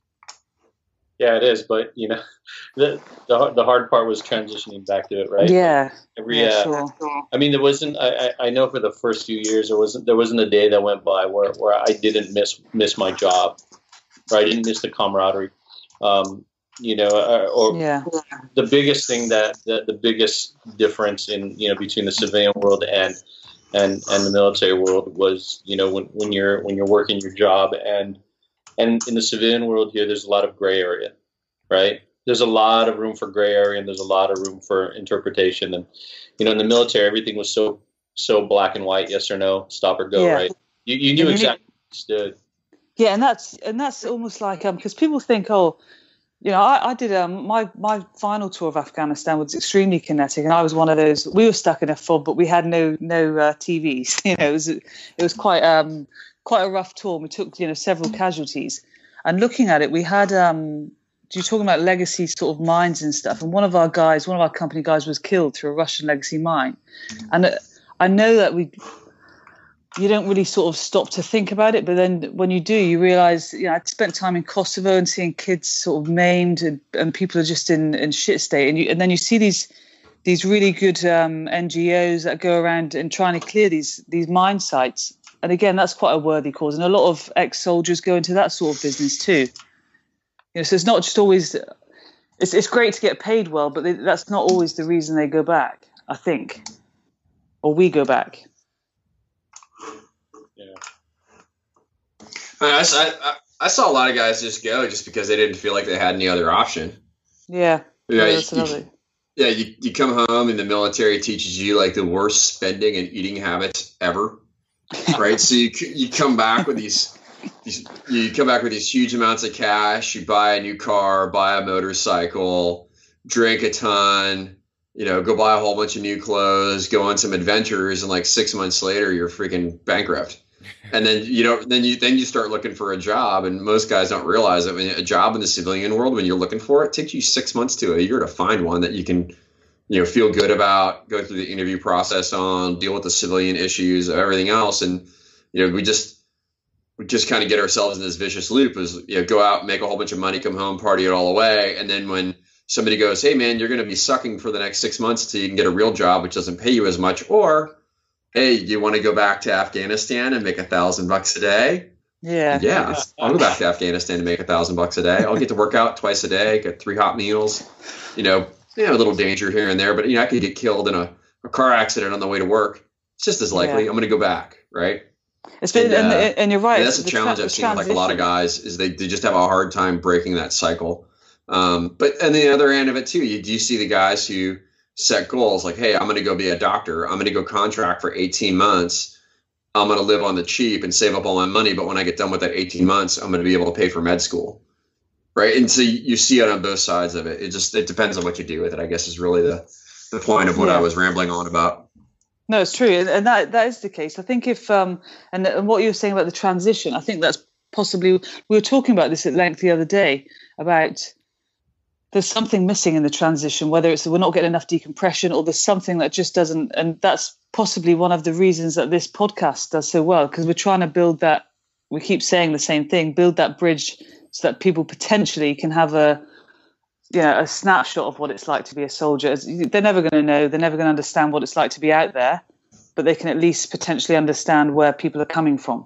Yeah, it is. But you know, the the the hard part was transitioning back to it, right? Yeah. Every, yeah, uh, sure. I mean, there wasn't. I, I know for the first few years, there wasn't. There wasn't a day that went by where, where I didn't miss miss my job, or I didn't miss the camaraderie. Um, you know, or, or Yeah. the biggest thing that, that the biggest difference in you know between the civilian world and and and the military world was you know when, when you're when you're working your job and and in the civilian world here, there's a lot of gray area, right? There's a lot of room for gray area, and there's a lot of room for interpretation. And you know, in the military, everything was so so black and white, yes or no, stop or go, Yeah. right? You you knew Yeah. exactly what you stood. Yeah, and that's and that's almost like um because people think, oh, you know, I, I did um my my final tour of Afghanistan was extremely kinetic, and I was one of those. We were stuck in a fob, but we had no no uh, T Vs. You know, it was it was quite um quite a rough tour. We took you know several casualties, and looking at it, we had um. You're talking about legacy sort of mines and stuff, and one of our guys, one of our company guys, was killed through a Russian legacy mine, and uh, I know that we. You don't really sort of stop to think about it, but then when you do, you realise, you know, I'd spent time in Kosovo and seeing kids sort of maimed and, and people are just in, in shit state. And you, and then you see these these really good um, N G Os that go around and trying to clear these these mine sites. And again, that's quite a worthy cause. And a lot of ex-soldiers go into that sort of business too. You know, so it's not just always, it's it's great to get paid well, but they, that's not always the reason they go back, I think, or we go back. Yeah. I, I, I saw a lot of guys just go just because they didn't feel like they had any other option. Yeah, Yeah, yeah, that's you, another. yeah you, you come home and the military teaches you like the worst spending and eating habits ever, right? So you you come back with these, these you come back with these huge amounts of cash. You buy a new car, buy a motorcycle, drink a ton, you know, go buy a whole bunch of new clothes, go on some adventures, and like six months later, you're freaking bankrupt. And then you know, then you then you start looking for a job, and most guys don't realize that when a job in the civilian world, when you're looking for it, it takes you six months to a year to find one that you can, you know, feel good about, go through the interview process on, deal with the civilian issues, everything else, and you know, we just we just kind of get ourselves in this vicious loop. Is you know, go out, make a whole bunch of money, come home, party it all away, and then when somebody goes, hey man, you're going to be sucking for the next six months till you can get a real job, which doesn't pay you as much, or hey, you want to go back to Afghanistan and make a thousand bucks a day? Yeah. Yeah. I'll go back to Afghanistan and make a thousand bucks a day. I'll get to work out twice a day, get three hot meals, you know, you know, a little danger here and there, but you know, I could get killed in a, a car accident on the way to work. It's just as likely. Yeah. I'm going to go back. Right. It's been, and, uh, and, and you're right. And that's the, the challenge tra- I've seen with like a lot of guys is they, they just have a hard time breaking that cycle. Um, but on the other end of it too, you do see the guys who set goals like, hey, I'm going to go be a doctor. I'm going to go contract for eighteen months. I'm going to live on the cheap and save up all my money. But when I get done with that eighteen months, I'm going to be able to pay for med school. Right. And so you see it on both sides of it. It just, it depends on what you do with it, I guess, is really the, the point of what yeah. I was rambling on about. No, it's true. And that, that is the case. I think if, um, and, and what you were saying about the transition, I think that's possibly, we were talking about this at length the other day about, there's something missing in the transition, whether it's that we're not getting enough decompression or there's something that just doesn't. And that's possibly one of the reasons that this podcast does so well, because we're trying to build that. We keep saying the same thing, build that bridge so that people potentially can have a, you know, a snapshot of what it's like to be a soldier. They're never going to know. They're never going to understand what it's like to be out there, but they can at least potentially understand where people are coming from.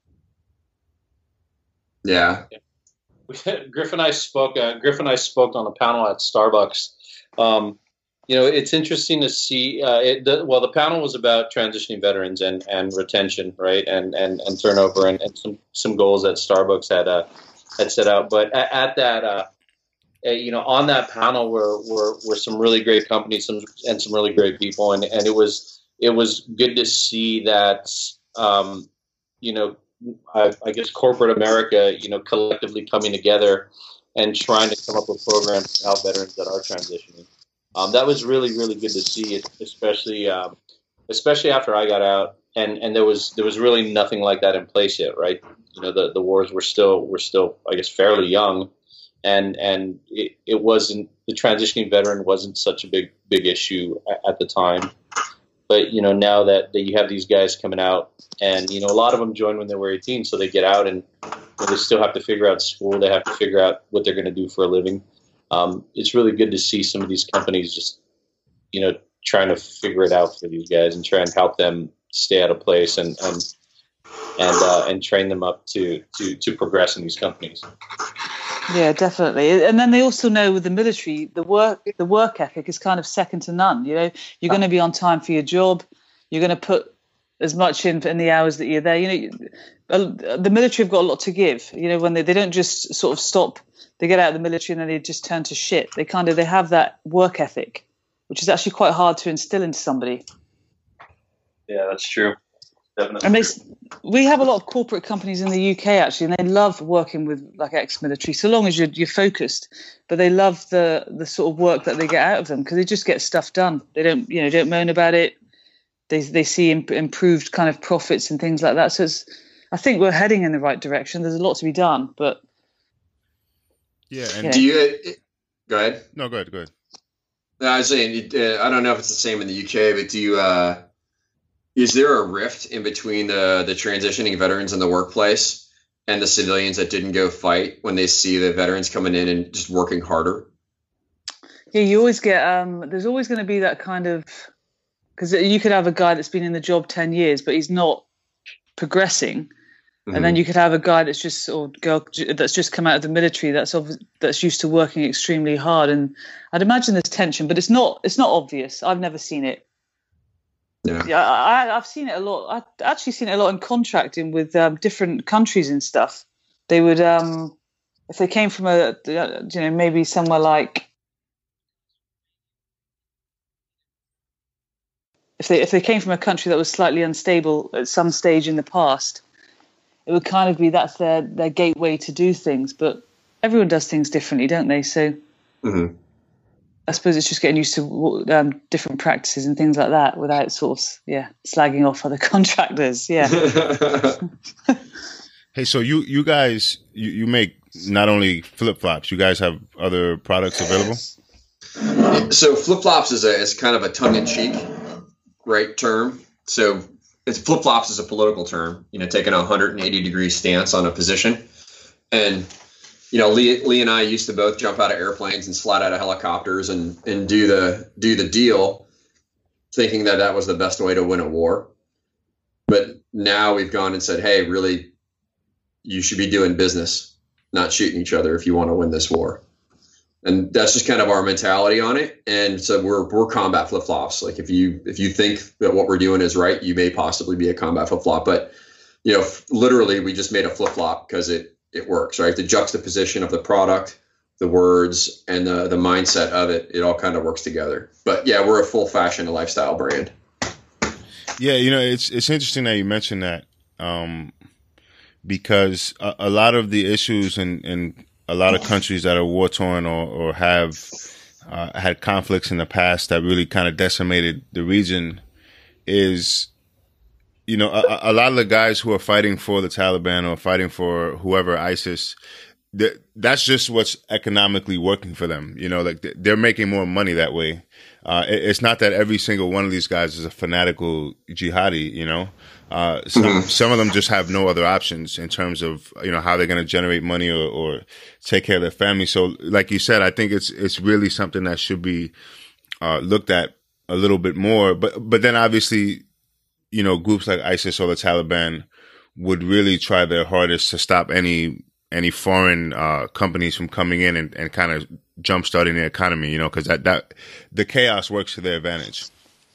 Yeah. Griff and I spoke. Uh, Griff and I spoke on a panel at Starbucks. Um, you know, it's interesting to see. Uh, it, the, well, the panel was about transitioning veterans and, and retention, right, and and, and turnover, and, and some, some goals that Starbucks had uh, had set out. But at, at that, uh, uh, you know, on that panel were, were were some really great companies, some and some really great people, and and it was it was good to see that. Um, you know. I, I guess corporate America, you know, collectively coming together and trying to come up with programs to help veterans that are transitioning. Um, that was really, really good to see, especially, um, especially after I got out, and, and there was there was really nothing like that in place yet, right? You know, the, the wars were still were still, I guess, fairly young, and and it, it wasn't the transitioning veteran wasn't such a big big issue at, at the time. But, you know, now that, that you have these guys coming out and, you know, a lot of them joined when they were eighteen. So they get out and you know, they still have to figure out school. They have to figure out what they're going to do for a living. Um, it's really good to see some of these companies just, you know, trying to figure it out for these guys and try and help them stay out of place and and and, uh, and train them up to, to, to progress in these companies. Yeah, definitely. And then they also know with the military, the work the work ethic is kind of second to none. You know, you're going to be on time for your job. You're going to put as much in in the hours that you're there. You know, the military have got a lot to give. You know, when they, they don't just sort of stop, they get out of the military and then they just turn to shit. They kind of they have that work ethic, which is actually quite hard to instill into somebody. Yeah, that's true. Definitely. And they, we have a lot of corporate companies in the U K actually, and they love working with like ex-military, so long as you're you're focused. But they love the the sort of work that they get out of them because they just get stuff done. They don't you know don't moan about it. They they see imp- improved kind of profits and things like that. So it's, I think we're heading in the right direction. There's a lot to be done, but yeah. And yeah. Do you uh, go ahead? No, go ahead. Go ahead. No, I was saying uh, I don't know if it's the same in the U K, but do you? Uh, Is there a rift in between the, the transitioning veterans in the workplace and the civilians that didn't go fight when they see the veterans coming in and just working harder? Yeah, you always get, um, there's always going to be that kind of, because you could have a guy that's been in the job ten years, but he's not progressing. Mm-hmm. And then you could have a guy that's just, or girl that's just come out of the military that's ov- that's used to working extremely hard. And I'd imagine there's tension, but it's not, it's not obvious. I've never seen it. Yeah, yeah I, I've seen it a lot. I've actually seen it a lot in contracting with um, different countries and stuff. They would, um, if they came from a, you know, maybe somewhere like, if they if they came from a country that was slightly unstable at some stage in the past, it would kind of be that's their their gateway to do things. But everyone does things differently, don't they? So. Mm-hmm. I suppose it's just getting used to um, different practices and things like that without sort of, yeah, slagging off other contractors. Yeah. Hey, so you, you guys, you, you make not only flip-flops, you guys have other products available? So flip-flops is a is kind of a tongue-in-cheek, right, term. So it's flip-flops is a political term, you know, taking a one hundred eighty degree stance on a position. And, you know, Lee, Lee and I used to both jump out of airplanes and slide out of helicopters and, and do the do the deal, thinking that that was the best way to win a war. But now we've gone and said, hey, really, you should be doing business, not shooting each other if you want to win this war. And that's just kind of our mentality on it. And so we're we're combat flip flops. Like if you if you think that what we're doing is right, you may possibly be a combat flip flop. But you know, f- literally, we just made a flip flop because it it works, right? The juxtaposition of the product, the words, and the the mindset of it, it all kind of works together. But yeah, we're a full fashion lifestyle brand. Yeah, you know, it's it's interesting that you mentioned that um, because a, a lot of the issues in in a lot of countries that are war torn or, or have uh, had conflicts in the past that really kind of decimated the region is, you know, a, a lot of the guys who are fighting for the Taliban or fighting for whoever, ISIS, that's just what's economically working for them. You know, like they're making more money that way. Uh, it's not that every single one of these guys is a fanatical jihadi, you know. Uh, some, mm-hmm. some of them just have no other options in terms of, you know, how they're going to generate money or, or take care of their family. So like you said, I think it's, it's really something that should be, uh, looked at a little bit more. But, but then obviously, you know, groups like ISIS or the Taliban would really try their hardest to stop any, any foreign, uh, companies from coming in and, and kind of jumpstarting the economy, you know, cause that, that, the chaos works to their advantage.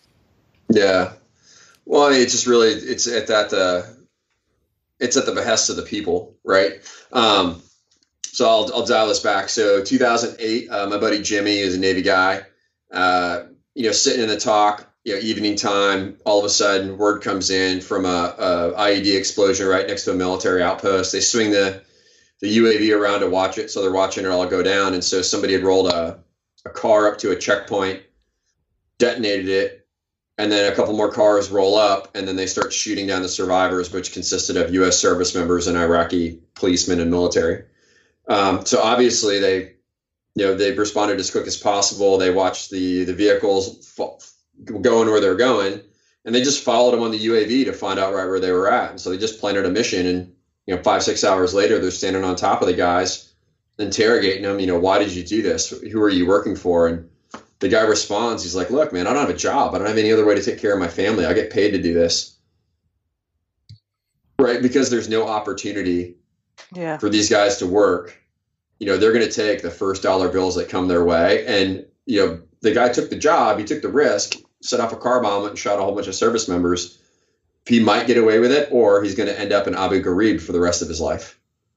Yeah. Well, it's just really, it's at that, uh, it's at the behest of the people, right? Um, so I'll, I'll dial this back. So two thousand eight, uh, my buddy Jimmy is a Navy guy, uh, you know, sitting in the talk, you know, evening time, all of a sudden word comes in from a, a I E D explosion right next to a military outpost. They swing the, the U A V around to watch it. So they're watching it all go down. And so somebody had rolled a, a car up to a checkpoint, detonated it. And then a couple more cars roll up, and then they start shooting down the survivors, which consisted of U S service members and Iraqi policemen and military. Um, so obviously they, you know, they responded as quick as possible. They watched the the vehicles fall, going where they're going, and they just followed them on the U A V to find out right where they were at. And so they just planted a mission, and you know, five six hours later, they're standing on top of the guys, interrogating them. You know, why did you do this? Who are you working for? And the guy responds, he's like, look, man, I don't have a job. I don't have any other way to take care of my family. I get paid to do this. Right? Because there's no opportunity yeah. for these guys to work. You know, they're going to take the first dollar bills that come their way. And, you know, the guy took the job, he took the risk, set off a car bomb and shot a whole bunch of service members. He might get away with it, or he's going to end up in Abu Ghraib for the rest of his life.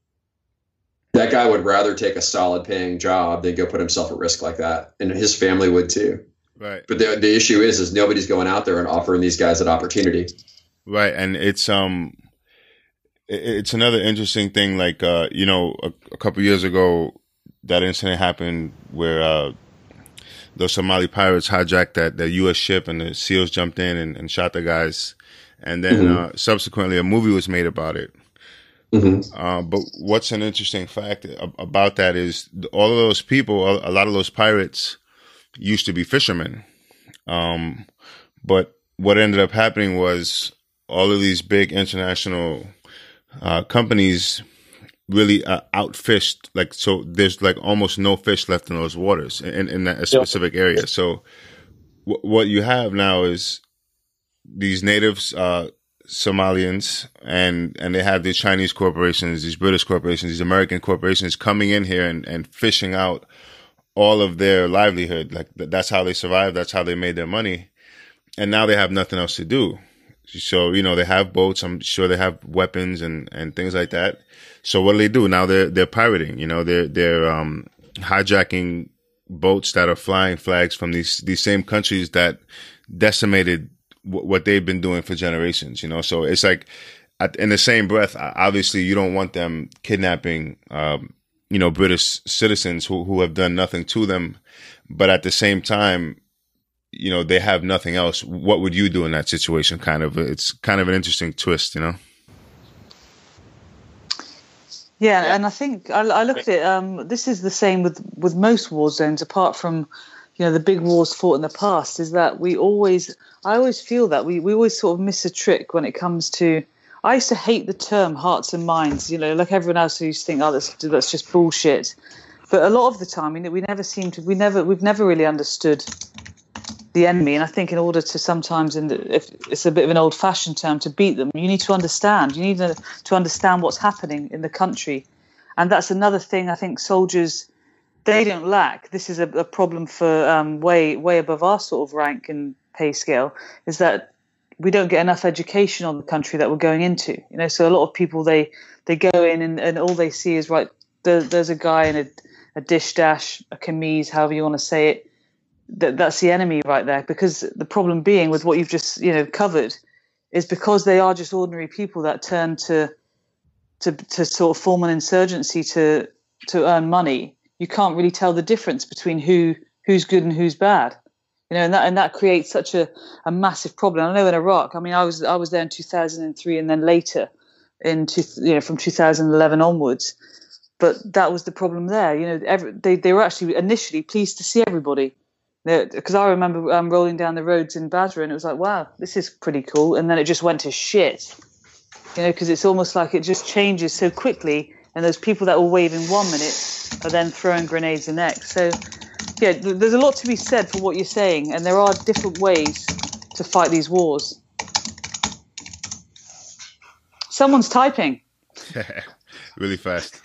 That guy would rather take a solid paying job than go put himself at risk like that. And his family would too. Right. But the the issue is, is nobody's going out there and offering these guys an opportunity. Right. And it's, um, it's another interesting thing. Like, uh, you know, a, a couple years ago, that incident happened where, uh, those Somali pirates hijacked that, that U S ship, and the SEALs jumped in and, and shot the guys. And then, mm-hmm. uh, subsequently a movie was made about it. Mm-hmm. Uh, but what's an interesting fact about that is all of those people, a lot of those pirates used to be fishermen. Um, but what ended up happening was all of these big international uh, companies really uh, outfished. Like, so there's like almost no fish left in those waters in, in that specific yep. area. So w- what you have now is these natives, uh, Somalians, and, and they have these Chinese corporations, these British corporations, these American corporations coming in here and, and fishing out all of their livelihood. Like that's how they survived. That's how they made their money. And now they have nothing else to do. So, you know, they have boats. I'm sure they have weapons and, and things like that. So what do they do? Now they're, they're pirating, you know, they're, they're, um, hijacking boats that are flying flags from these, these same countries that decimated what they've been doing for generations, you know? So it's like, in the same breath, obviously you don't want them kidnapping, um, you know, British citizens who, who have done nothing to them. But at the same time, you know, they have nothing else. What would you do in that situation? Kind of, it's kind of an interesting twist, you know? Yeah, yeah. And I think I, I look at it, um, this is the same with, with most war zones, apart from, you know, the big wars fought in the past, is that we always, I always feel that we, we always sort of miss a trick when it comes to, I used to hate the term hearts and minds, you know, like everyone else who used to think, oh, that's, that's just bullshit. But a lot of the time, we, we never seem to, we never, we've never really understood the enemy. And I think in order to sometimes, in the, if it's a bit of an old fashioned term, to beat them, you need to understand, you need to, to understand what's happening in the country. And that's another thing I think soldiers, they don't lack. This is a, a problem for um, way, way above our sort of rank and pay scale, is that we don't get enough education on the country that we're going into. You know, so a lot of people, they, they go in and, and all they see is, right, there, there's a guy in a, a dish dash, a camise, however you want to say it. That that's the enemy right there, because the problem being with what you've just, you know, covered is because they are just ordinary people that turn to to to sort of form an insurgency to to earn money. You can't really tell the difference between who who's good and who's bad, you know, and that and that creates such a, a massive problem. I know in Iraq, I mean, I was I was there in two thousand three and then later in two, you know, from two thousand eleven onwards, but that was the problem there. You know, every, they they were actually initially pleased to see everybody. Because I remember um, rolling down the roads in Basra and it was like, wow, this is pretty cool. And then it just went to shit, you know, because it's almost like it just changes so quickly. And those people that were waving one minute are then throwing grenades the next. So, yeah, th- there's a lot to be said for what you're saying. And there are different ways to fight these wars. Someone's typing. Really fast.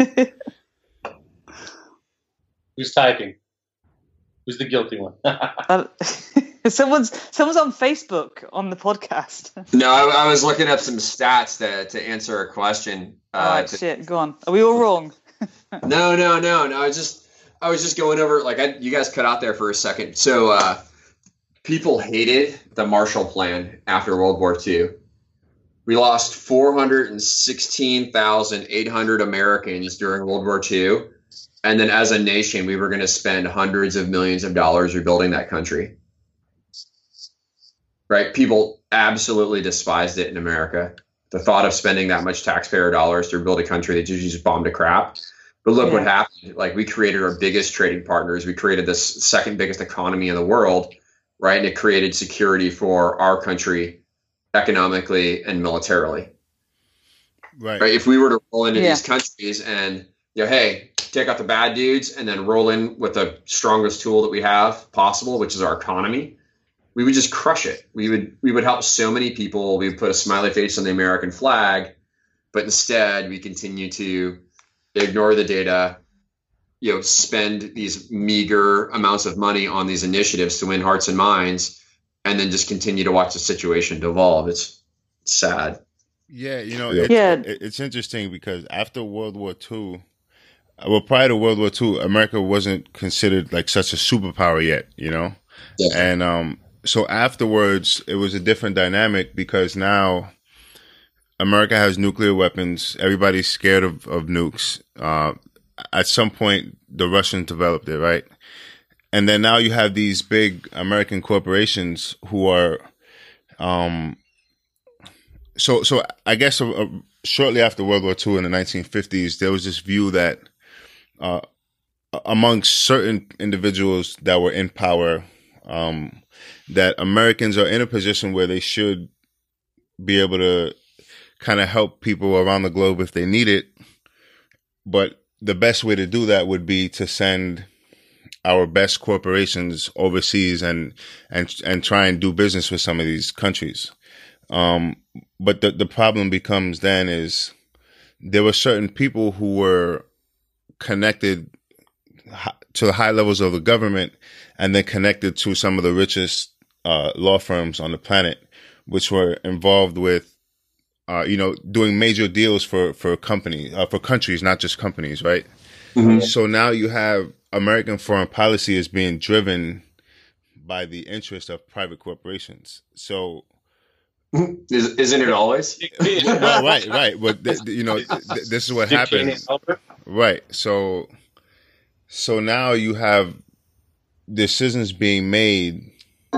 Who's typing? Who's the guilty one? uh, someone's someone's on Facebook on the podcast. No, I, I was looking up some stats to, to answer a question. Uh, oh to, shit! Go on. Are we all wrong? no, no, no, no. I was just I was just going over, like, I, you guys cut out there for a second. So uh, people hated the Marshall Plan after World War Two. We lost four hundred sixteen thousand eight hundred Americans during World War Two. And then as a nation, we were going to spend hundreds of millions of dollars rebuilding that country. Right? People absolutely despised it in America. The thought of spending that much taxpayer dollars to rebuild a country that just bombed to crap. But look yeah. what happened. Like, we created our biggest trading partners. We created this second biggest economy in the world, right? And it created security for our country economically and militarily. Right. Right? If we were to roll into yeah. these countries and, you know, hey, take out the bad dudes and then roll in with the strongest tool that we have possible, which is our economy, we would just crush it. We would we would help so many people. We would put a smiley face on the American flag, but instead we continue to ignore the data, you know, spend these meager amounts of money on these initiatives to win hearts and minds, and then just continue to watch the situation devolve. It's sad. Yeah, you know, yeah. It's, it's interesting because after World War Two, well, prior to World War Two, America wasn't considered like such a superpower yet, you know? Yeah. And um, so afterwards, it was a different dynamic because now America has nuclear weapons. Everybody's scared of, of nukes. Uh, at some point, the Russians developed it, right? And then now you have these big American corporations who are, um, so, so I guess uh, shortly after World War Two in the nineteen fifties, there was this view that Uh, amongst certain individuals that were in power, um, that Americans are in a position where they should be able to kind of help people around the globe if they need it. But the best way to do that would be to send our best corporations overseas and and and try and do business with some of these countries. Um, but the the problem becomes then is there were certain people who were connected to the high levels of the government and then connected to some of the richest uh, law firms on the planet, which were involved with, uh, you know, doing major deals for, for companies, uh, for countries, not just companies, right? Mm-hmm. So now you have American foreign policy is being driven by the interest of private corporations. So, Is, isn't it always? well, right, right. But th- th- you know, th- this is what happened. Right. So, so now you have decisions being made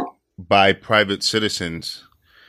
by private citizens,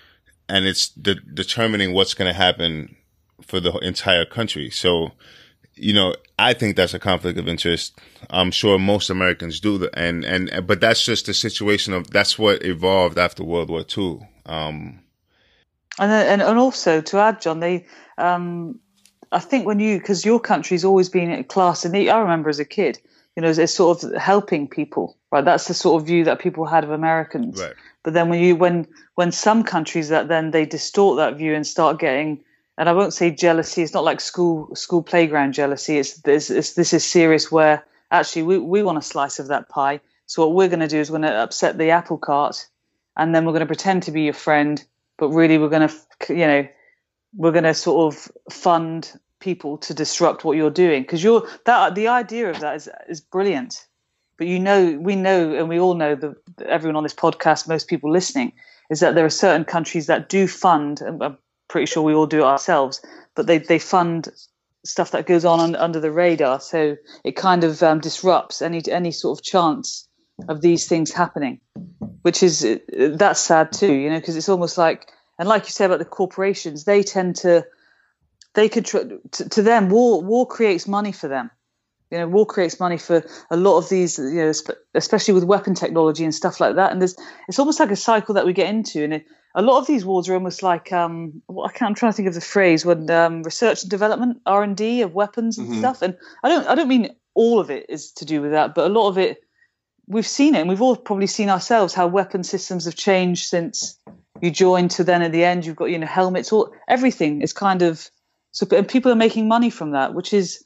and it's de- determining what's going to happen for the entire country. So, you know, I think that's a conflict of interest. I'm sure most Americans do, the, and and but that's just the situation of that's what evolved after World War Two. Um, and, and and also to add, John, they, um, I think when you because your country's always been a class and I remember as a kid, you know, it's sort of helping people, right? That's the sort of view that people had of Americans. right. But then when you when when some countries that then they distort that view and start getting, and I won't say jealousy. It's not like school school playground jealousy. It's this it's, this is serious where actually we, we want a slice of that pie. So what we're going to do is we're going to upset the apple cart, and then we're going to pretend to be your friend, but really we're going to you know we're going to sort of fund people to disrupt what you're doing because you're that the idea of that is is brilliant. But you know, we know, and we all know that everyone on this podcast, most people listening, is that there are certain countries that do fund, and I'm pretty sure we all do it ourselves, but they, they fund stuff that goes on, on under the radar. So it kind of um, disrupts any any sort of chance of these things happening, which is, that's sad too, you know, because it's almost like, and like you say about the corporations, they tend to, they could, to, to them, war war creates money for them. You know, war creates money for a lot of these, you know, especially with weapon technology and stuff like that. And there's, it's almost like a cycle that we get into. And it, a lot of these wars are almost like, um, well, I can't, I'm trying to think of the phrase when um, research and development, R and D of weapons and mm-hmm. stuff. And I don't, I don't mean all of it is to do with that, but a lot of it, we've seen it, and we've all probably seen ourselves how weapon systems have changed since you joined to then at the end you've got, you know, helmets, all everything is kind of, so, and people are making money from that, which is.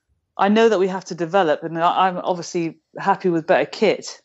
I know that we have to develop, and I'm obviously happy with better kit,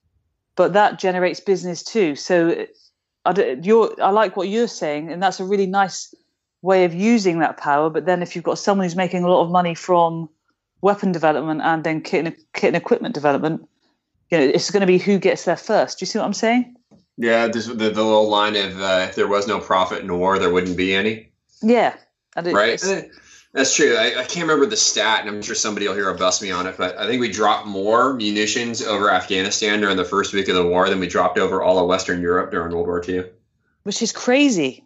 but that generates business too. So I, you're, I like what you're saying, and that's a really nice way of using that power. But then if you've got someone who's making a lot of money from weapon development and then kit and, kit and equipment development, you know, it's going to be who gets there first. Do you see what I'm saying? Yeah, this, the, the little line of uh, if there was no profit in war, there wouldn't be any. Yeah. Right? That's true. I, I can't remember the stat, and I'm sure somebody will hear or bust me on it, but I think we dropped more munitions over Afghanistan during the first week of the war than we dropped over all of Western Europe during World War Two. Which is crazy.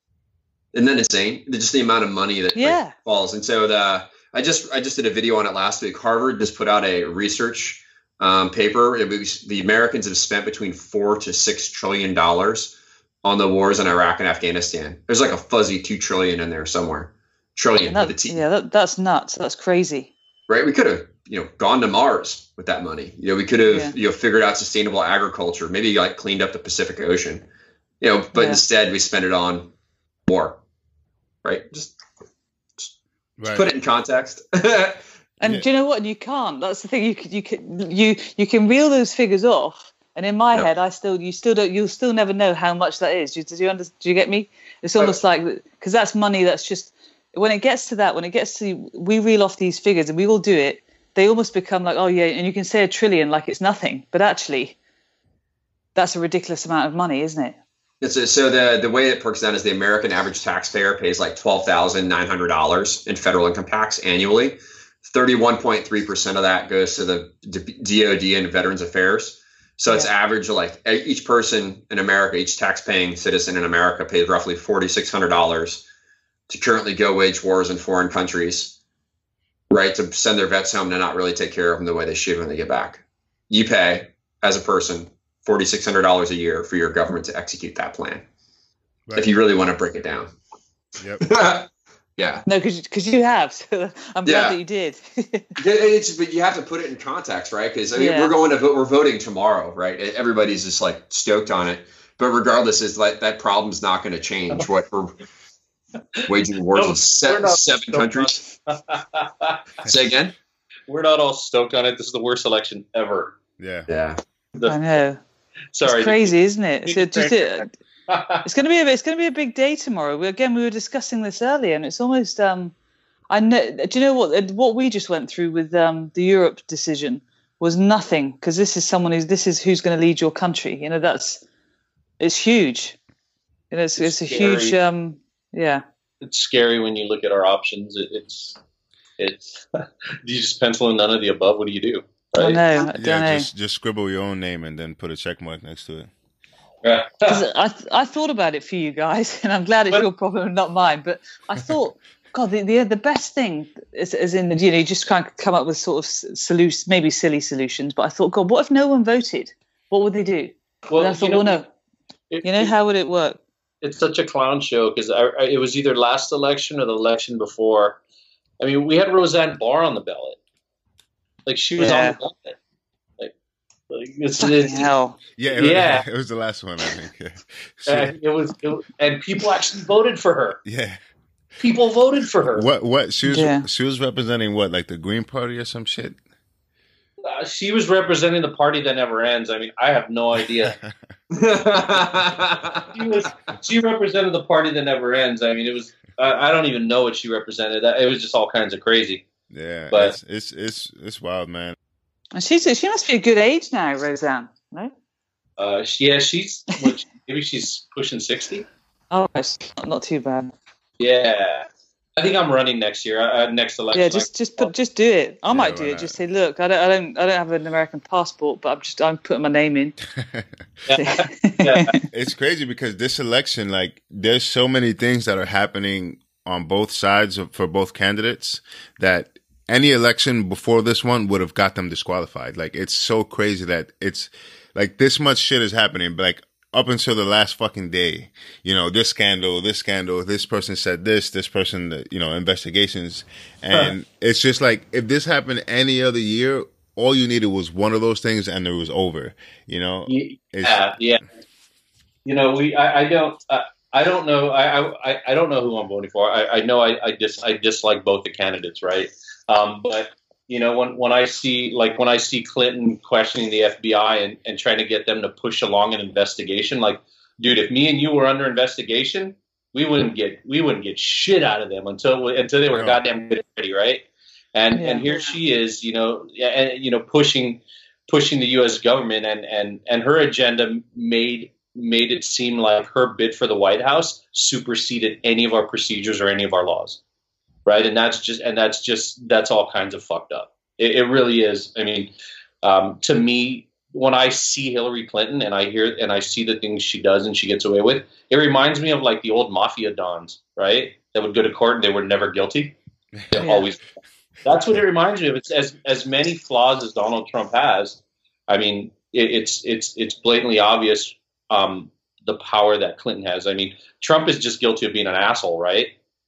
Isn't that insane? Just the amount of money that yeah. like, falls. And so the I just I just did a video on it last week. Harvard just put out a research um, paper. It was, the Americans have spent between four to six trillion dollars on the wars in Iraq and Afghanistan. There's like a fuzzy two trillion in there somewhere. Trillion that, with a T. Yeah, that, that's nuts. That's crazy. Right? We could have, you know, gone to Mars with that money. You know, we could have, yeah. you know, figured out sustainable agriculture. Maybe like cleaned up the Pacific Ocean. You know, but yeah. instead we spent it on war. Right? Just, just, right. just put it in context. And yeah. do you know what? You can't. That's the thing. You can, you can, you you can reel those figures off. And in my yep. head, I still, you still don't, you'll still never know how much that is. Do you, do you, under, do you get me? It's almost right. like, because that's money that's just. When it gets to that, when it gets to, we reel off these figures and we all do it, they almost become like, oh yeah, and you can say a trillion like it's nothing, but actually, that's a ridiculous amount of money, isn't it? It's a, so the the way it works down is the American average taxpayer pays like twelve thousand nine hundred dollars in federal income tax annually. thirty-one point three percent of that goes to the D O D and Veterans Affairs. So yeah. it's average like each person in America, each tax-paying citizen in America pays roughly four thousand six hundred dollars to currently go wage wars in foreign countries, right? To send their vets home and not really take care of them the way they should when they get back. You pay, as a person, four thousand six hundred dollars a year for your government to execute that plan. Right. If you really want to break it down. Yep. Yeah. No, because you have. So I'm glad yeah. that you did. it's, but you have to put it in context, right? Because I mean, yeah. we're going to vote. We're voting tomorrow, right? Everybody's just like stoked on it. But regardless, is like that problem's not going to change. What we're waging wars no, in seven, seven countries. Say again. We're not all stoked on it. This is the worst election ever. Yeah. Yeah. The, I know. Sorry. It's crazy, isn't it? So just it, it's going to be a it's going to be a big day tomorrow. We, again, we were discussing this earlier, and it's almost. Um, I know. Do you know what? What we just went through with um, the Europe decision was nothing, because this is someone who's this is who's going to lead your country. You know, that's it's huge. You know, it's, it's, it's a huge. Um, yeah. It's scary when you look at our options. It, it's It's do you just pencil in none of the above? What do you do? I Right? know. I don't Yeah, know. just just scribble your own name and then put a check mark next to it. Yeah. 'Cause I th- I thought about it for you guys, and I'm glad it's But- your problem and not mine. But I thought, God, the the, the best thing is, is in you know you just kind of come up with sort of solutions, maybe silly solutions. But I thought, God, what if no one voted? What would they do? Well, and I thought, you know, well, no, it- you know, it- how would it work? it's such a clown show because it was either last election or the election before. I mean, we had Roseanne Barr on the ballot. Like she was Yeah. on the ballot. Like, like it's, Fucking it's hell. Yeah, it, Yeah. it was the last one, I think. Yeah. She- and it was, it, was- and people actually voted for her. yeah. People voted for her. What? What? She was. Yeah. She was representing what? Like the Green Party or some shit. Uh, she was representing the party that never ends. I mean, I have no idea. She was. She represented the party that never ends. I mean, it was. I, I don't even know what she represented. It was just all kinds of crazy. Yeah, But- it's, it's it's it's wild, man. And she's she must be a good age now, Roseanne. No. Uh, she, yeah, she's what, maybe she's pushing sixty. Oh, it's not, not too bad. Yeah, I think I'm running next year. Uh, next election. Yeah, just just put just do it. I might do why it. not? Just say, look, I don't I don't I don't have an American passport, but I'm just I'm putting my name in. Yeah. Yeah. It's crazy because this election, like, there's so many things that are happening on both sides of, for both candidates that any election before this one would have got them disqualified. Like, it's so crazy that it's like this much shit is happening, but like up until the last fucking day, you know, this scandal, this scandal, this person said this, this person, you know, investigations. And it's just like, if this happened any other year, all you needed was one of those things and it was over, you know? It's- Yeah, yeah. You know, we. I, I don't. Uh, I don't know. I, I. I don't know who I'm voting for. I, I know. I. I dis. I dislike both the candidates, right? Um, but you know, when when I see like when I see Clinton questioning the F B I and, and trying to get them to push along an investigation, like, dude, if me and you were under investigation, we wouldn't get we wouldn't get shit out of them until until they were No. goddamn good and ready, right? And Yeah. and here she is, you know, and you know, pushing pushing the U S government, and and and her agenda made made it seem like her bid for the White House superseded any of our procedures or any of our laws, right? And that's just and that's just that's all kinds of fucked up. It, it really is. I mean, um, to me, when I see Hillary Clinton and I hear and I see the things she does and she gets away with, it reminds me of like the old mafia dons, right? That would go to court and they were never guilty. They Yeah. always. That's what it reminds me of. It's as as many flaws as Donald Trump has. I mean, it, it's it's it's blatantly obvious um, the power that Clinton has. I mean, Trump is just guilty of being an asshole, right?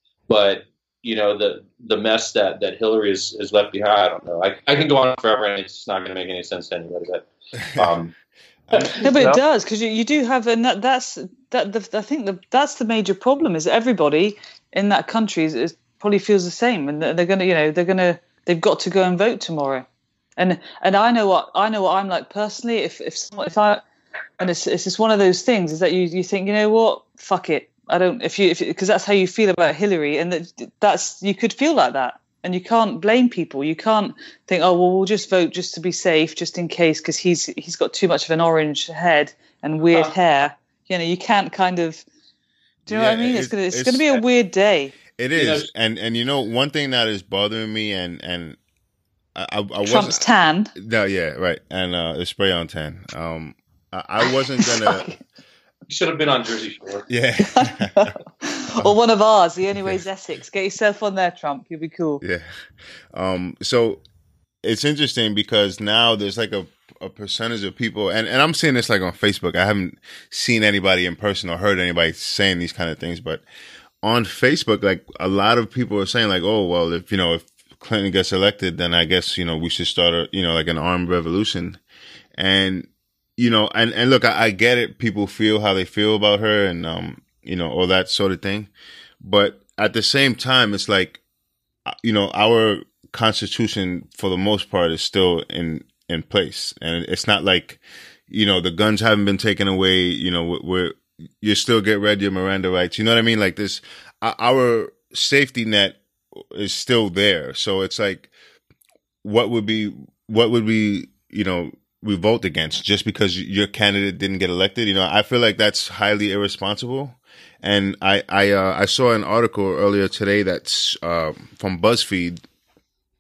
But you know, the the mess that that Hillary is, is left behind. I don't know. I, I can go on forever, and it's not going to make any sense to anybody. But um, No, but it does, because you, you do have, and that, that's that. The, I think the, that's the major problem, is that everybody in that country is, is probably feels the same, and they're, they're gonna, you know, they're gonna, they've got to go and vote tomorrow, and and I know what I know what I'm like personally. If if someone, if I, and it's it's just one of those things, is that you you think, you know what, fuck it, I don't, if you if because that's how you feel about Hillary, and that that's you could feel like that. And you can't blame people. You can't think, oh, well, we'll just vote just to be safe, just in case, because he's he's got too much of an orange head and weird Uh, hair. You know, you can't kind of. Do you know Yeah, what I mean? It's, it- gonna it's, it's- gonna be a weird day. It You know- is, and and you know, one thing that is bothering me, and and I I, I Trump's wasn't. tan. No, yeah, right, and uh, the spray on tan. Um, I, I wasn't gonna. should have been on Jersey Shore. Yeah. Or one of ours. He only weighs Essex. Get yourself on there, Trump. You'll be cool. Yeah. Um, so it's interesting because now there's like a, a percentage of people, and, and I'm seeing this like on Facebook. I haven't seen anybody in person or heard anybody saying these kind of things, but on Facebook, like a lot of people are saying like, oh, well, if, you know, if Clinton gets elected, then I guess, you know, we should start a, you know, like an armed revolution. And, you know, and, and look, I, I get it. People feel how they feel about her and, um, you know, all that sort of thing. But at the same time, it's like, you know, our Constitution, for the most part, is still in, in place. And it's not like, you know, the guns haven't been taken away, you know, we're, you still get read your Miranda rights. You know what I mean? Like this, our safety net is still there. So it's like, what would be, what would we, you know, revolt against just because your candidate didn't get elected? You know, I feel like that's highly irresponsible. And I, I, uh, I saw an article earlier today that's, uh, from BuzzFeed,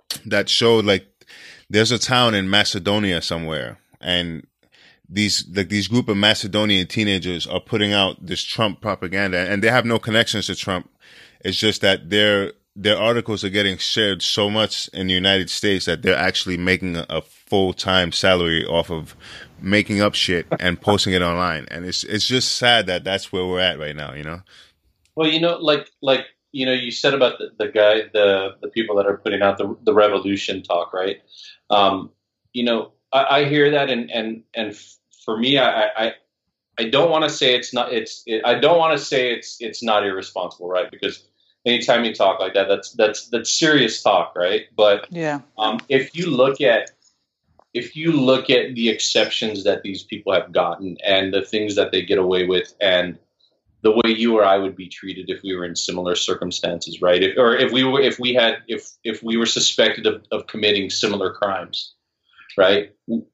that showed like there's a town in Macedonia somewhere, and these like these group of Macedonian teenagers are putting out this Trump propaganda, and they have no connections to Trump. It's just that their their articles are getting shared so much in the United States that they're actually making a, a full time salary off of making up shit and posting it online. And it's it's just sad that that's where we're at right now, you know? Well, you know, like like you know, you said about the, the guy, the the people that are putting out the the revolution talk, right? Um, you know, I, I hear that, and and and for me, I I, I don't want to say it's not it's it, I don't want to say it's it's not irresponsible, right? Because anytime you talk like that, that's that's that's serious talk, right? But yeah, um, if you look at if you look at the exceptions that these people have gotten and the things that they get away with, and the way you or I would be treated if we were in similar circumstances, right? If, or if we were, if we had, if if we were suspected of, of committing similar crimes, right?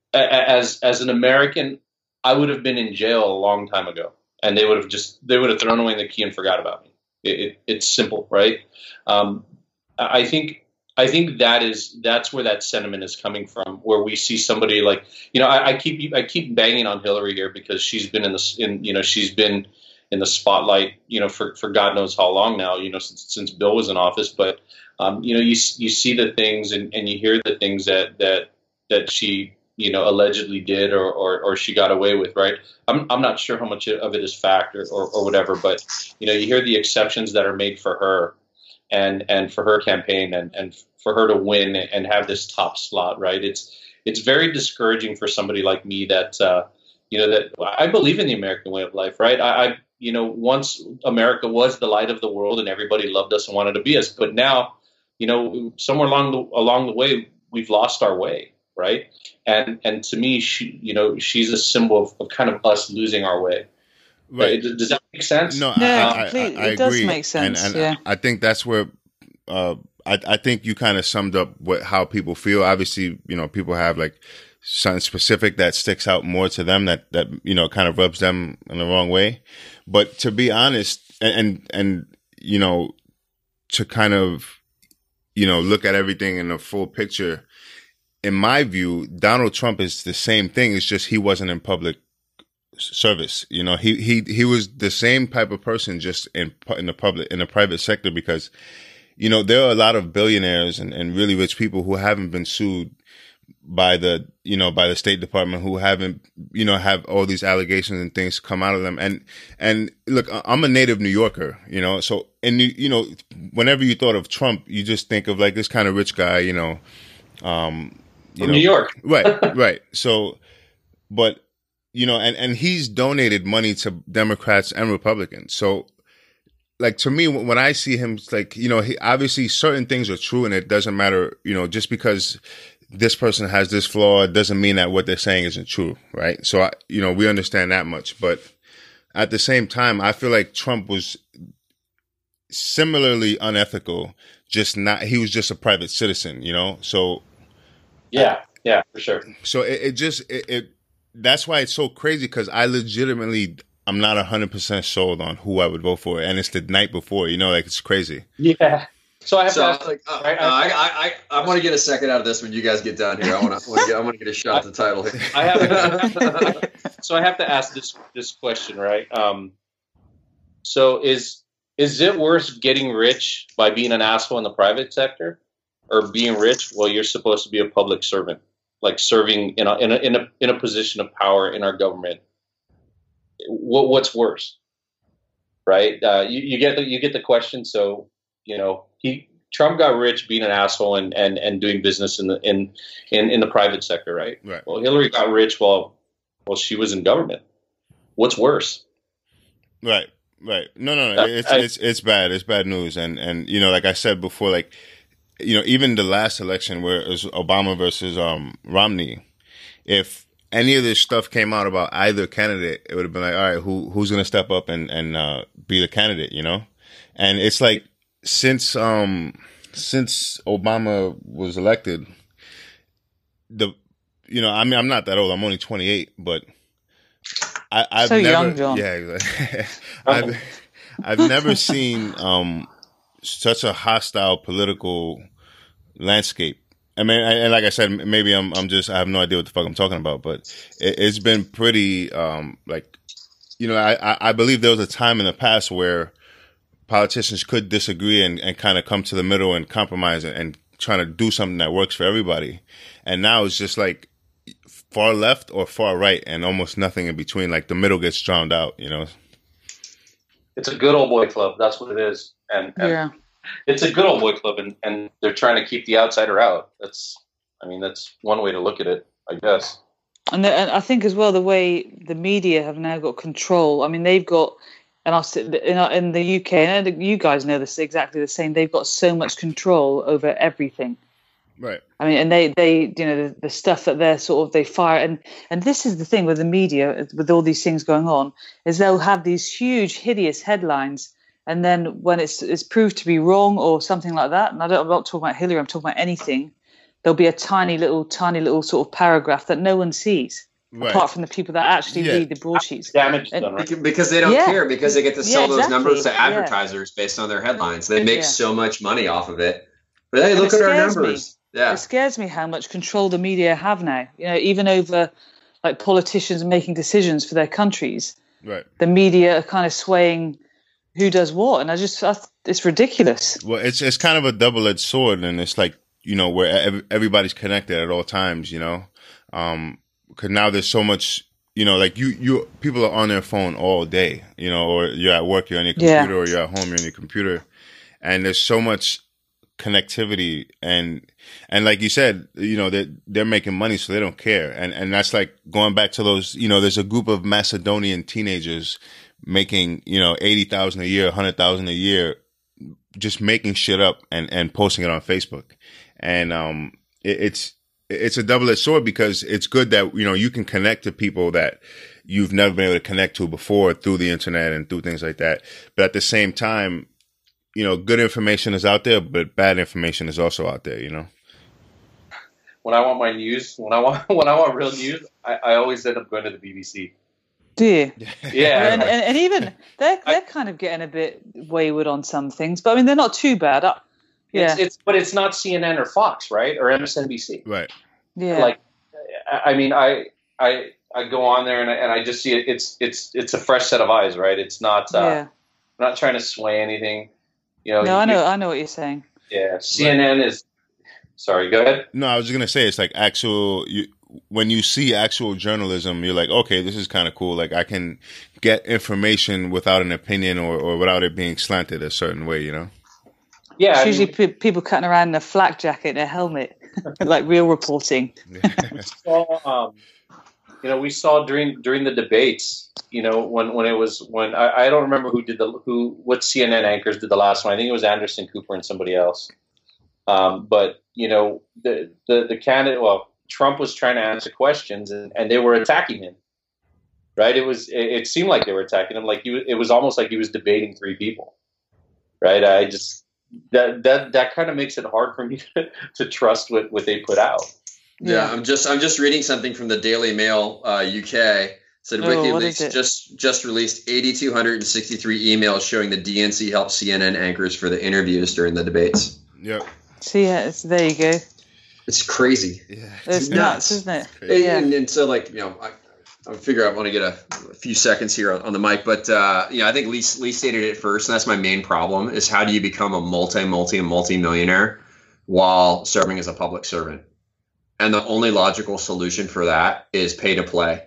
As as an American, I would have been in jail a long time ago, and they would have just they would have thrown away the key and forgot about me. It, it, it's simple, right? Um, I think I think that is that's where that sentiment is coming from, where we see somebody like, you know, I, I keep I keep banging on Hillary here because she's been in the in you know she's been in the spotlight, you know, for, for God knows how long now, you know, since since Bill was in office. But um, you know, you you see the things and, and you hear the things that that that she, you know, allegedly did or, or or she got away with, right? I'm I'm not sure how much of it is fact or, or, or whatever, but you know, you hear the exceptions that are made for her and and for her campaign and, and for her to win and have this top slot, right? It's it's very discouraging for somebody like me that uh, you know, that I believe in the American way of life, right? I, I you know, once America was the light of the world and everybody loved us and wanted to be us, but now, you know, somewhere along the along the way, we've lost our way, right? And and to me, she, you know, she's a symbol of, of kind of us losing our way. Right? Does, does that make sense? No, No, I, I, completely. I, I It does agree. make sense, And, and yeah. I think that's where uh, I, I think you kind of summed up what how people feel. Obviously, you know, people have like something specific that sticks out more to them that that you know kind of rubs them in the wrong way. But to be honest, and, and and you know, to kind of you know look at everything in the full picture, in my view, Donald Trump is the same thing. It's just he wasn't in public service. You know, he he he was the same type of person, just in in the public in the private sector, because you know there are a lot of billionaires and, and really rich people who haven't been sued by the, you know, by the State Department, who haven't, you know, have all these allegations and things come out of them. And, and look, I'm a native New Yorker, you know, so, and you, you know, whenever you thought of Trump, you just think of like this kind of rich guy, you know, um, you From know, New York. right, right. So, but, you know, and, and he's donated money to Democrats and Republicans. So, like, to me, when I see him, like, you know, he, obviously certain things are true, and it doesn't matter, you know, just because this person has this flaw, it doesn't mean that what they're saying isn't true, right? So, I, you know, we understand that much. But at the same time, I feel like Trump was similarly unethical, just not, he was just a private citizen, you know? So, Yeah, yeah, for sure. so it, it just, it, it, that's why it's so crazy, because I legitimately, I'm not one hundred percent sold on who I would vote for. And it's the night before, you know, like, it's crazy. Yeah. So I have So to ask, like, uh, right, uh, I, I, I, I want to get a second out of this when you guys get down here. I want to, get, I want to get a shot at the title here. I have so I have to ask this this question, right? Um, so is is it worse getting rich by being an asshole in the private sector, or being rich while you're supposed to be a public servant, like serving in a in a in a, in a position of power in our government? What what's worse, right? Uh, you, you get the you get the question. So you know he. Trump got rich being an asshole and, and, and doing business in the in, in, in the private sector, right? Right. Well, Hillary got rich while while she was in government. What's worse? Right, right. No, no, no. It's I, it's it's bad. It's bad news. And and you know, like I said before, like you know, even the last election where it was Obama versus um Romney, if any of this stuff came out about either candidate, it would have been like, all right, who who's gonna step up and and uh, be the candidate, you know? And it's like, Since um since Obama was elected, the you know I mean I'm not that old, I'm only twenty-eight, but I, I've So never young, John. yeah exactly. I've I've never seen um such a hostile political landscape I mean, and like I said, maybe I'm I'm just I have no idea what the fuck I'm talking about, but it, it's been pretty um, like, you know, I I believe there was a time in the past where politicians could disagree and, and kind of come to the middle and compromise and, and trying to do something that works for everybody, and now it's just like far left or far right and almost nothing in between. Like the middle gets drowned out, you know. It's a good old boy club. That's what it is, and, and Yeah. it's a good old boy club, and, and they're trying to keep the outsider out. That's, I mean, that's one way to look at it, I guess. And, the, and I think as well the way the media have now got control. I mean, they've got, and I'll say in, in the U K, and you guys know this exactly the same. They've got so much control over everything. Right. I mean, and they, they, you know, the, the stuff that they're sort of they fire, and and this is the thing with the media, with all these things going on, is they'll have these huge, hideous headlines. And then when it's it's proved to be wrong or something like that, and I don't, I'm not talking about Hillary, I'm talking about anything, there'll be a tiny little, tiny little sort of paragraph that no one sees, Right. apart from the people that actually Yeah. read the broadsheets. Damage And- done, right? Beca- Because they don't Yeah. care, because they get to sell Yeah, those exactly. numbers to Yeah. advertisers based on their headlines. They make Yeah. so much money off of it. But hey, And look it at our scares me. numbers. Yeah. It scares me how much control the media have now. You know, even over like politicians making decisions for their countries, Right. the media are kind of swaying who does what, and I just I, it's ridiculous. Well, it's it's kind of a double-edged sword, and it's like, you know, where ev- everybody's connected at all times, you know, um, because now there's so much, you know, like you you people are on their phone all day, you know, or you're at work, you're on your Yeah. computer, or you're at home, you're on your computer, and there's so much connectivity, and and like you said, you know, they're they're making money, so they don't care, and and that's like going back to those, you know, there's a group of Macedonian teenagers making, you know, eighty thousand a year, a hundred thousand a year, just making shit up and, and posting it on Facebook. And, um, it, it's, it's a double-edged sword because it's good that, you know, you can connect to people that you've never been able to connect to before through the internet and through things like that. But at the same time, you know, good information is out there, but bad information is also out there, you know? When I want my news, when I want when I want real news, I, I always end up going to the B B C. Do you? Yeah, and, and, and even they're they're kind of getting a bit wayward on some things, but I mean they're not too bad. Uh, yeah, it's, it's but it's not C N N or Fox, right, or M S N B C. Right. yeah. Like, I I mean, I I I go on there and I, and I just see it. It's it's it's a fresh set of eyes, right? It's not. Uh, yeah. I'm not trying to sway anything. You know. No, I you- know, I know what you're saying. Yeah, C N N is. Sorry, go ahead. No, I was just going to say, it's like actual, you, when you see actual journalism, you're like, okay, this is kind of cool. Like I can get information without an opinion or, or without it being slanted a certain way, you know? Yeah, I It's usually mean, pe- people cutting around in a flak jacket and a helmet, like real reporting. we saw, um, you know, we saw during during the debates, you know, when, when it was when I, I don't remember who did the who what C N N anchors did the last one. I think it was Anderson Cooper and somebody else. Um, but you know, the the the candidate, well, Trump was trying to answer questions, and, and they were attacking him. Right? It was it, it seemed like they were attacking him, like he was, it was almost like he was debating three people. Right? I just that that that kind of makes it hard for me to, to trust what, what they put out. Yeah, Yeah. I'm just I'm just reading something from the Daily Mail uh, U K. Said Oh, what is WikiLeaks it? just just released eight thousand two hundred sixty-three emails showing the D N C helped C N N anchors for the interviews during the debates. Yep. See, yeah, it's, there you go. It's crazy. Yeah. It's nuts, nuts. isn't it? And, Yeah. and, and so, like, you know, I, I figure I want to get a, a few seconds here on, on the mic, but, uh, you know, I think Lee, Lee stated it first, and that's my main problem, is how do you become a multi, multi, multi-millionaire while serving as a public servant? And the only logical solution for that is pay to play.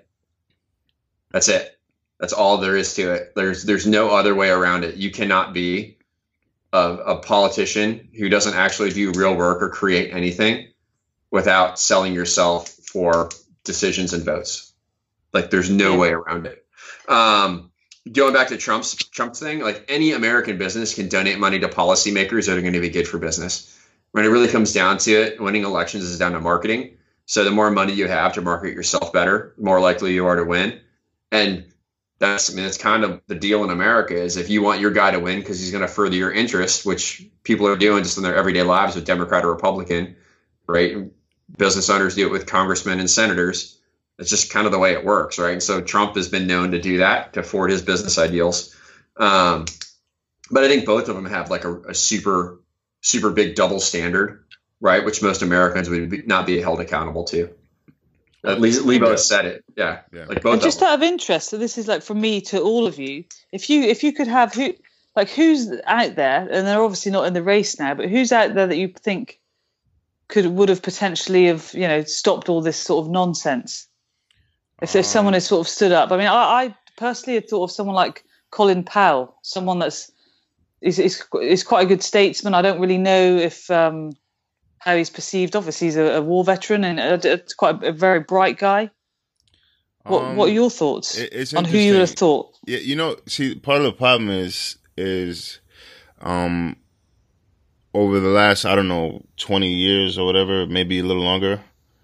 That's it. That's all there is to it. There's there's no other way around it. You cannot be a, a politician who doesn't actually do real work or create anything without selling yourself for decisions and votes. Like there's no Yeah. way around it. Um, going back to Trump's Trump's thing, like any American business can donate money to policymakers that are going to be good for business. When it really comes down to it, winning elections is down to marketing. So the more money you have to market yourself better, the more likely you are to win. And that's, I mean, it's kind of the deal in America is if you want your guy to win because he's going to further your interest, which people are doing just in their everyday lives with Democrat or Republican, right? Business owners do it with congressmen and senators. It's just kind of the way it works, right? And so Trump has been known to do that, to forward his business ideals. Um, but I think both of them have like a, a super, super big double standard right? Which most Americans would be, not be held accountable to. At least Lebo has said it. Yeah, yeah. like both. And just of them. out of interest, so this is like from me to all of you. If you if you could have who like who's out there, and they're obviously not in the race now, but who's out there that you think could would have potentially have you know stopped all this sort of nonsense? If, Um, if someone has sort of stood up, I mean, I, I personally had thought of someone like Colin Powell, someone that's is is is quite a good statesman. I don't really know if. Um, how he's perceived. Obviously, he's a, a war veteran and a, a, quite a, a very bright guy. What Um, What are your thoughts it- it's on who you would have interesting. thought? Yeah, you know, see, part of the problem is is um over the last I don't know twenty years or whatever, maybe a little longer.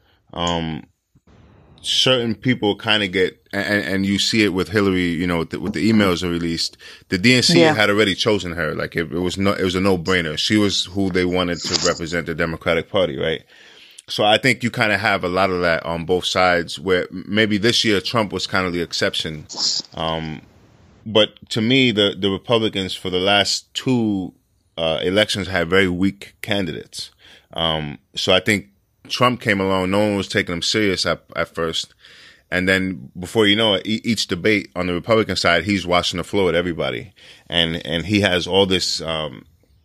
Um, certain people kind of get, and, and you see it with Hillary, you know, with the, with the emails are released. The D N C Yeah. had already chosen her. Like it, it was no, it was a no brainer. She was who they wanted to represent the Democratic Party, right? So I think you kind of have a lot of that on both sides. Where maybe this year Trump was kind of the exception, um, but to me, the the Republicans for the last two uh, elections had very weak candidates. Um, so I think Trump came along, no one was taking him serious at, at first. And then before you know it, e- each debate on the Republican side, he's washing the floor with everybody. And, and he has all this, um,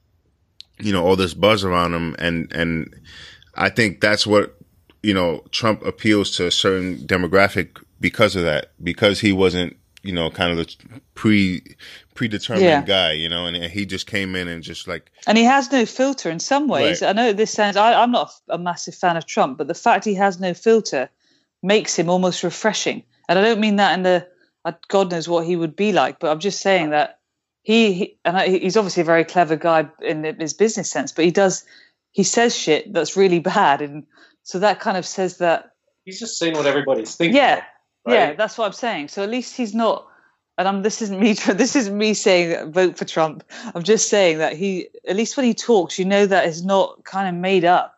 you know, all this buzz around him. And, and I think that's what, you know, Trump appeals to a certain demographic because of that, because he wasn't, you know, kind of the pre, predetermined Yeah. guy, you know, and, and he just came in and just like, And he has no filter in some ways. Right. I know this sounds. I, I'm not a massive fan of Trump, but the fact he has no filter makes him almost refreshing. And I don't mean that in the uh, God knows what he would be like, but I'm just saying that he, he and I, he's obviously a very clever guy in his business sense, but he does he says shit that's really bad, and so that kind of says that. He's just saying what everybody's thinking. Yeah, yeah, right? that's what I'm saying. So at least he's not. And I'm, this isn't me. This isn't me saying vote for Trump. I'm just saying that he, at least when he talks, you know that it's not kind of made up.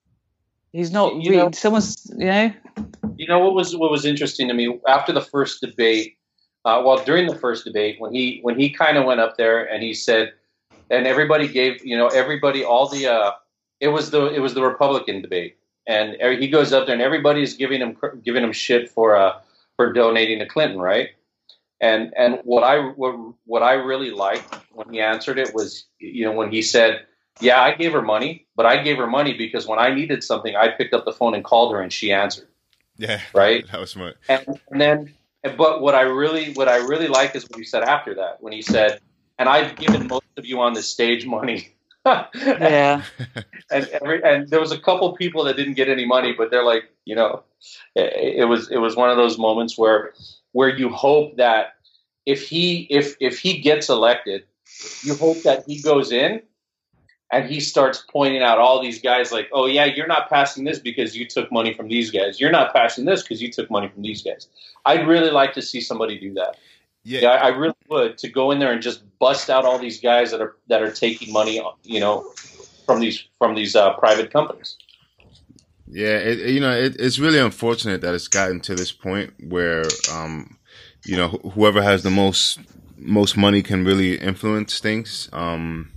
He's not You really. know- Someone's, you know. You know what was what was interesting to me after the first debate? Uh, well, during the first debate, when he when he kind of went up there and he said, and everybody gave, you know, everybody all the. Uh, it was the it was the Republican debate, and er- he goes up there and everybody is giving him cr- giving him shit for uh for donating to Clinton, right? And and what I what, what I really liked when he answered it was, you know, when he said, "Yeah, I gave her money, but I gave her money because when I needed something, I picked up the phone and called her, and she answered." yeah, Right. that was smart. And, and then, but what I really what I really like is what he said after that, when he said, "And I've given most of you on this stage money." Yeah. and every, and there was a couple people that didn't get any money, but they're like, you know, it, it was it was one of those moments where where you hope that if he if if he gets elected, you hope that he goes in and he starts pointing out all these guys like, oh yeah, you're not passing this because you took money from these guys. You're not passing this because you took money from these guys. I'd really like to see somebody do that. Yeah, Yeah, I really would, to go in there and just bust out all these guys that are that are taking money, you know, from these from these uh, private companies. yeah. It, you know, it, it's really unfortunate that it's gotten to this point where, um, you know, wh- whoever has the most most money can really influence things. Um,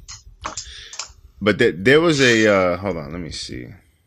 but th- there was a uh, hold on, let me see.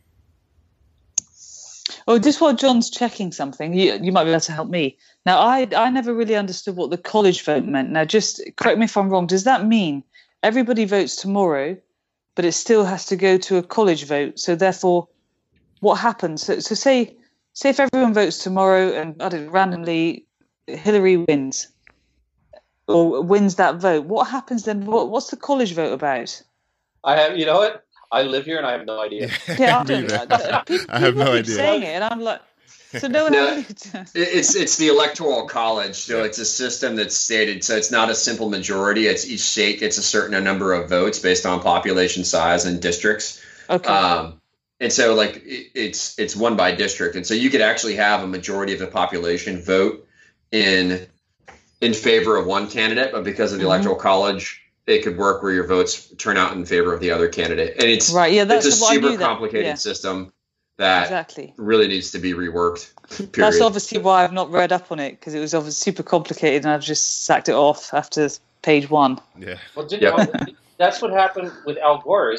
Oh, just while John's checking something, you, you might be able to help me. Now, I I never really understood what the college vote meant. Now, just correct me if I'm wrong. Does that mean everybody votes tomorrow, but it still has to go to a college vote? So therefore, what happens? So, so say say if everyone votes tomorrow and I don't know, randomly Hillary wins or wins that vote, what happens then? What, what's the college vote about? I have, you know what? I live here and I have no idea. Yeah, I Me don't. either. I, I, people, I have people no keep idea. saying it, and I'm like, so no one. No. Really, It- It's it's the electoral college, so it's a system that's stated. So it's not a simple majority. It's each state gets a certain number of votes based on population size and districts. okay. Um, and so like it, it's it's one by district, and so you could actually have a majority of the population vote in in favor of one candidate, but because of the Mhm. electoral college, it could work where your votes turn out in favor of the other candidate. And it's Right. Yeah, that's it's a what I super knew that- complicated yeah. system that Exactly. really needs to be reworked. Period. That's obviously why I've not read up on it, because it was obviously super complicated, and I've just sacked it off after page one. Yeah, Well, did, Yeah. that's what happened with Al Gore, isn't it?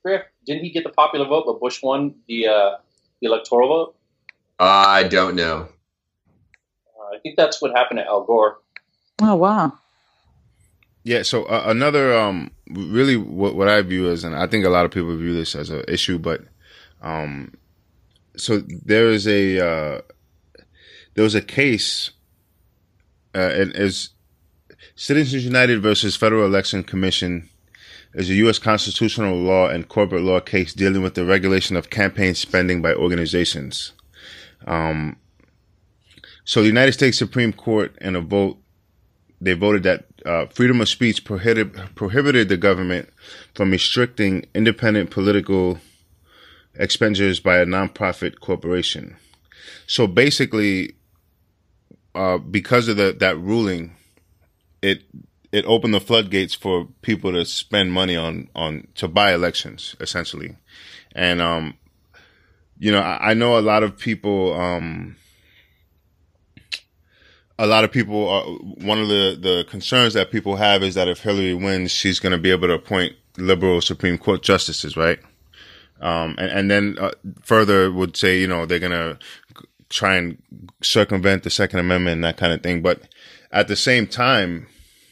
Griff? Didn't he get the popular vote, but Bush won the uh, the electoral vote? I don't know. Uh, I think that's what happened to Al Gore. Oh wow. Yeah. So uh, another, um, really, what what I view as, and I think a lot of people view this as an issue, but um, so there is a uh, there was a case, uh, and as Citizens United versus Federal Election Commission is a U S constitutional law and corporate law case dealing with the regulation of campaign spending by organizations. Um, so the United States Supreme Court, in a vote, they voted that uh, freedom of speech prohibited, prohibited the government from restricting independent political expenditures by a nonprofit corporation. So basically, uh, because of the, that ruling, it it opened the floodgates for people to spend money on, on to buy elections, essentially. And, um, you know, I, I know a lot of people, um, a lot of people are, one of the, the concerns that people have is that if Hillary wins, she's going to be able to appoint liberal Supreme Court justices, right? Um, and, and then uh, further would say, you know, they're going to try and circumvent the Second Amendment and that kind of thing. But at the same time,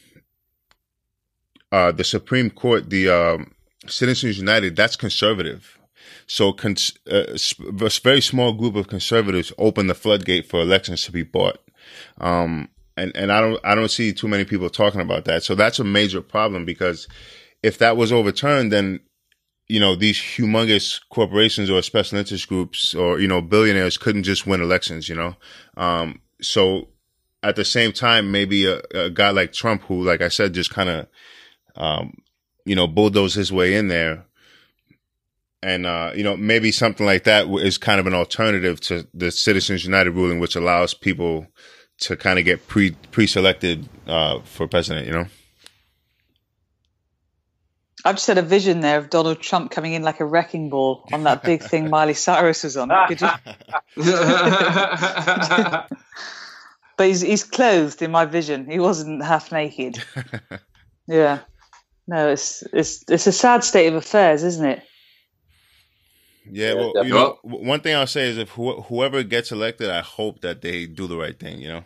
Uh, the Supreme Court, the um, Citizens United, that's conservative. So cons- uh, a very small group of conservatives opened the floodgate for elections to be bought. Um, and, and I don't, I don't see too many people talking about that. So that's a major problem, because if that was overturned, then, you know, these humongous corporations or special interest groups or, you know, billionaires couldn't just win elections, you know? Um, so at the same time, maybe a, a guy like Trump, who, like I said, just kind of, Um, you know, bulldoze his way in there. And, uh, you know, maybe something like that is kind of an alternative to the Citizens United ruling, which allows people to kind of get pre, pre-selected, uh, for president, you know? I've just had a vision there of Donald Trump coming in like a wrecking ball on that big thing Miley Cyrus was on. Could you? But he's, he's clothed in my vision. He wasn't half naked. Yeah. No, it's it's it's a sad state of affairs, isn't it? Yeah, well, you know, one thing I'll say is if wh- whoever gets elected, I hope that they do the right thing, you know?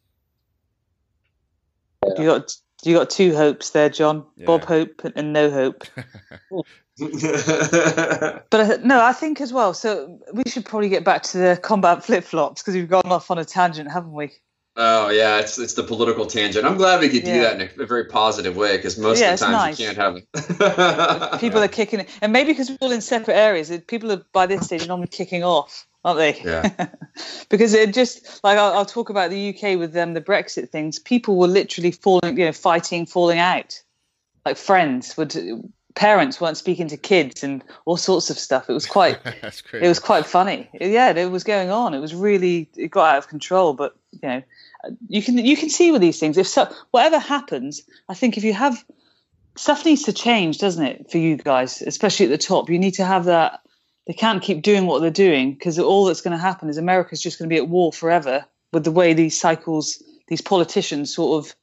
You got you got two hopes there, John. Yeah. Bob Hope and No Hope. But uh, no, I think as well, so we should probably get back to the combat flip-flops, because we've gone off on a tangent, haven't we? Oh yeah, it's it's the political tangent. I'm glad we could do Yeah. that in a, a very positive way, because most Yeah, of the it's times nice. you can't have it. People are kicking it, and maybe because we're all in separate areas, it- people are by this stage normally kicking off, aren't they? Yeah. Because it just like I'll, I'll talk about the U K with them, the Brexit things. People were literally falling, you know, fighting, falling out. Like friends would, parents weren't speaking to kids, and all sorts of stuff. It was quite, That's crazy. it was quite funny. Yeah, it was going on. It was really, it got out of control. But you know, you can you can see with these things, if so, whatever happens, I think if you have stuff needs to change, doesn't it, for you guys, especially at the top. You need to have that. They can't keep doing what they're doing, because all that's going to happen is America's just going to be at war forever with the way these cycles, these politicians sort of,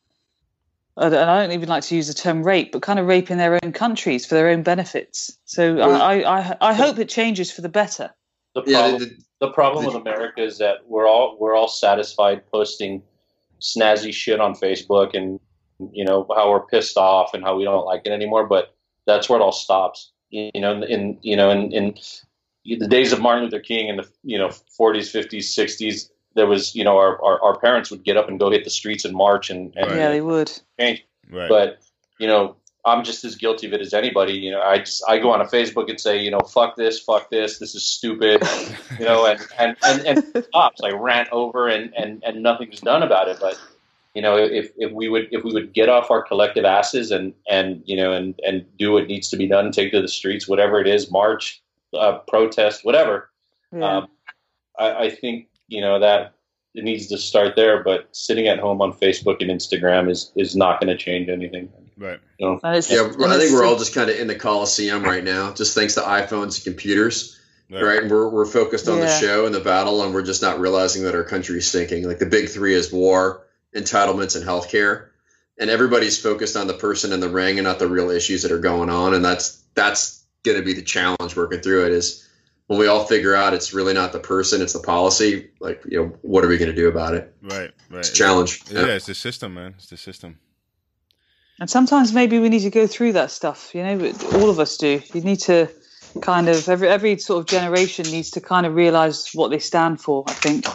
and I don't even like to use the term rape, but kind of raping their own countries for their own benefits. So Well, I, I I hope it changes for the better. The Yeah, problem, the- the problem the- with America is that we're all we're all satisfied posting snazzy shit on Facebook, and you know how we're pissed off and how we don't like it anymore. But that's where it all stops. You know, in, in you know in, in the days of Martin Luther King in the you know forties, fifties, sixties, there was you know our, our, our parents would get up and go hit the streets and march and, and Right. Yeah, they would. change. Right. But you know, I'm just as guilty of it as anybody. You know, I just I go on a Facebook and say, you know, fuck this, fuck this, this is stupid. You know, and and and, and it stops. I rant over and and and nothing's done about it. But you know, if if we would if we would get off our collective asses and and you know and and do what needs to be done, take to the streets, whatever it is, march, uh, protest, whatever. Yeah. Um, I, I think you know that it needs to start there. But sitting at home on Facebook and Instagram is is not going to change anything. Right. You know? And it's, Yeah, and I think it's- we're all just kind of in the Coliseum right now, just thanks to iPhones and computers, right? And we're we're focused on the Yeah. show and the battle, and we're just not realizing that our country is sinking. Like the big three is war, entitlements, and healthcare, and everybody's focused on the person in the ring and not the real issues that are going on. And that's that's going to be the challenge working through it is when we all figure out it's really not the person, it's the policy. Like, you know, what are we going to do about it? Right, right. It's a challenge. Yeah, yeah, it's the system, man. It's the system. And sometimes maybe we need to go through that stuff, you know, but all of us do. You need to kind of, every every sort of generation needs to kind of realize what they stand for, I think.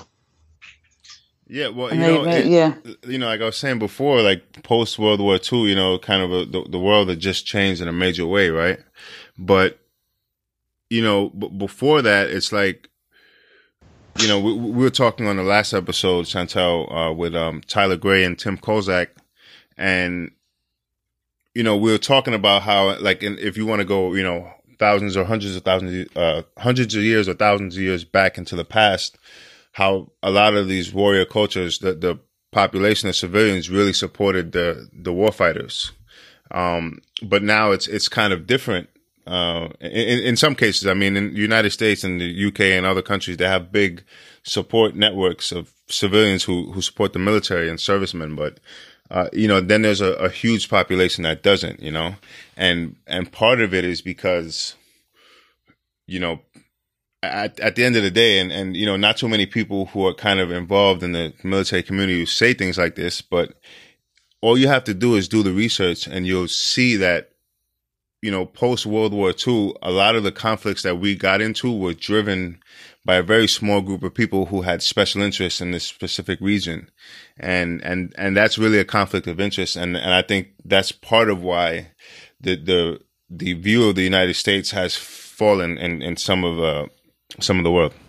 Yeah, well, you And know, they- it- yeah. you know, like I was saying before, like post World War Two, you know, kind of a, the, the world had just changed in a major way, right? But, you know, b- before that, it's like, you know, we, we were talking on the last episode, Chantel, uh, with um, Tyler Gray and Tim Kozak, and, you know, we were talking about how, like, in, if you want to go, you know, thousands or hundreds of thousands, uh, hundreds of years or thousands of years back into the past, how a lot of these warrior cultures, the, the population of civilians really supported the, the war fighters. Um, but now it's, it's kind of different. Uh, in, in some cases, I mean, in the United States and the U K and other countries, they have big support networks of civilians who, who support the military and servicemen. But, uh, you know, then there's a, a huge population that doesn't, you know, and, and part of it is because, you know, At, at the end of the day, and, and, you know, not too many people who are kind of involved in the military community who say things like this, but all you have to do is do the research and you'll see that, you know, post World War Two, a lot of the conflicts that we got into were driven by a very small group of people who had special interests in this specific region. And, and, and that's really a conflict of interest. And, and I think that's part of why the, the, the view of the United States has fallen in, in some of, uh, some of the world.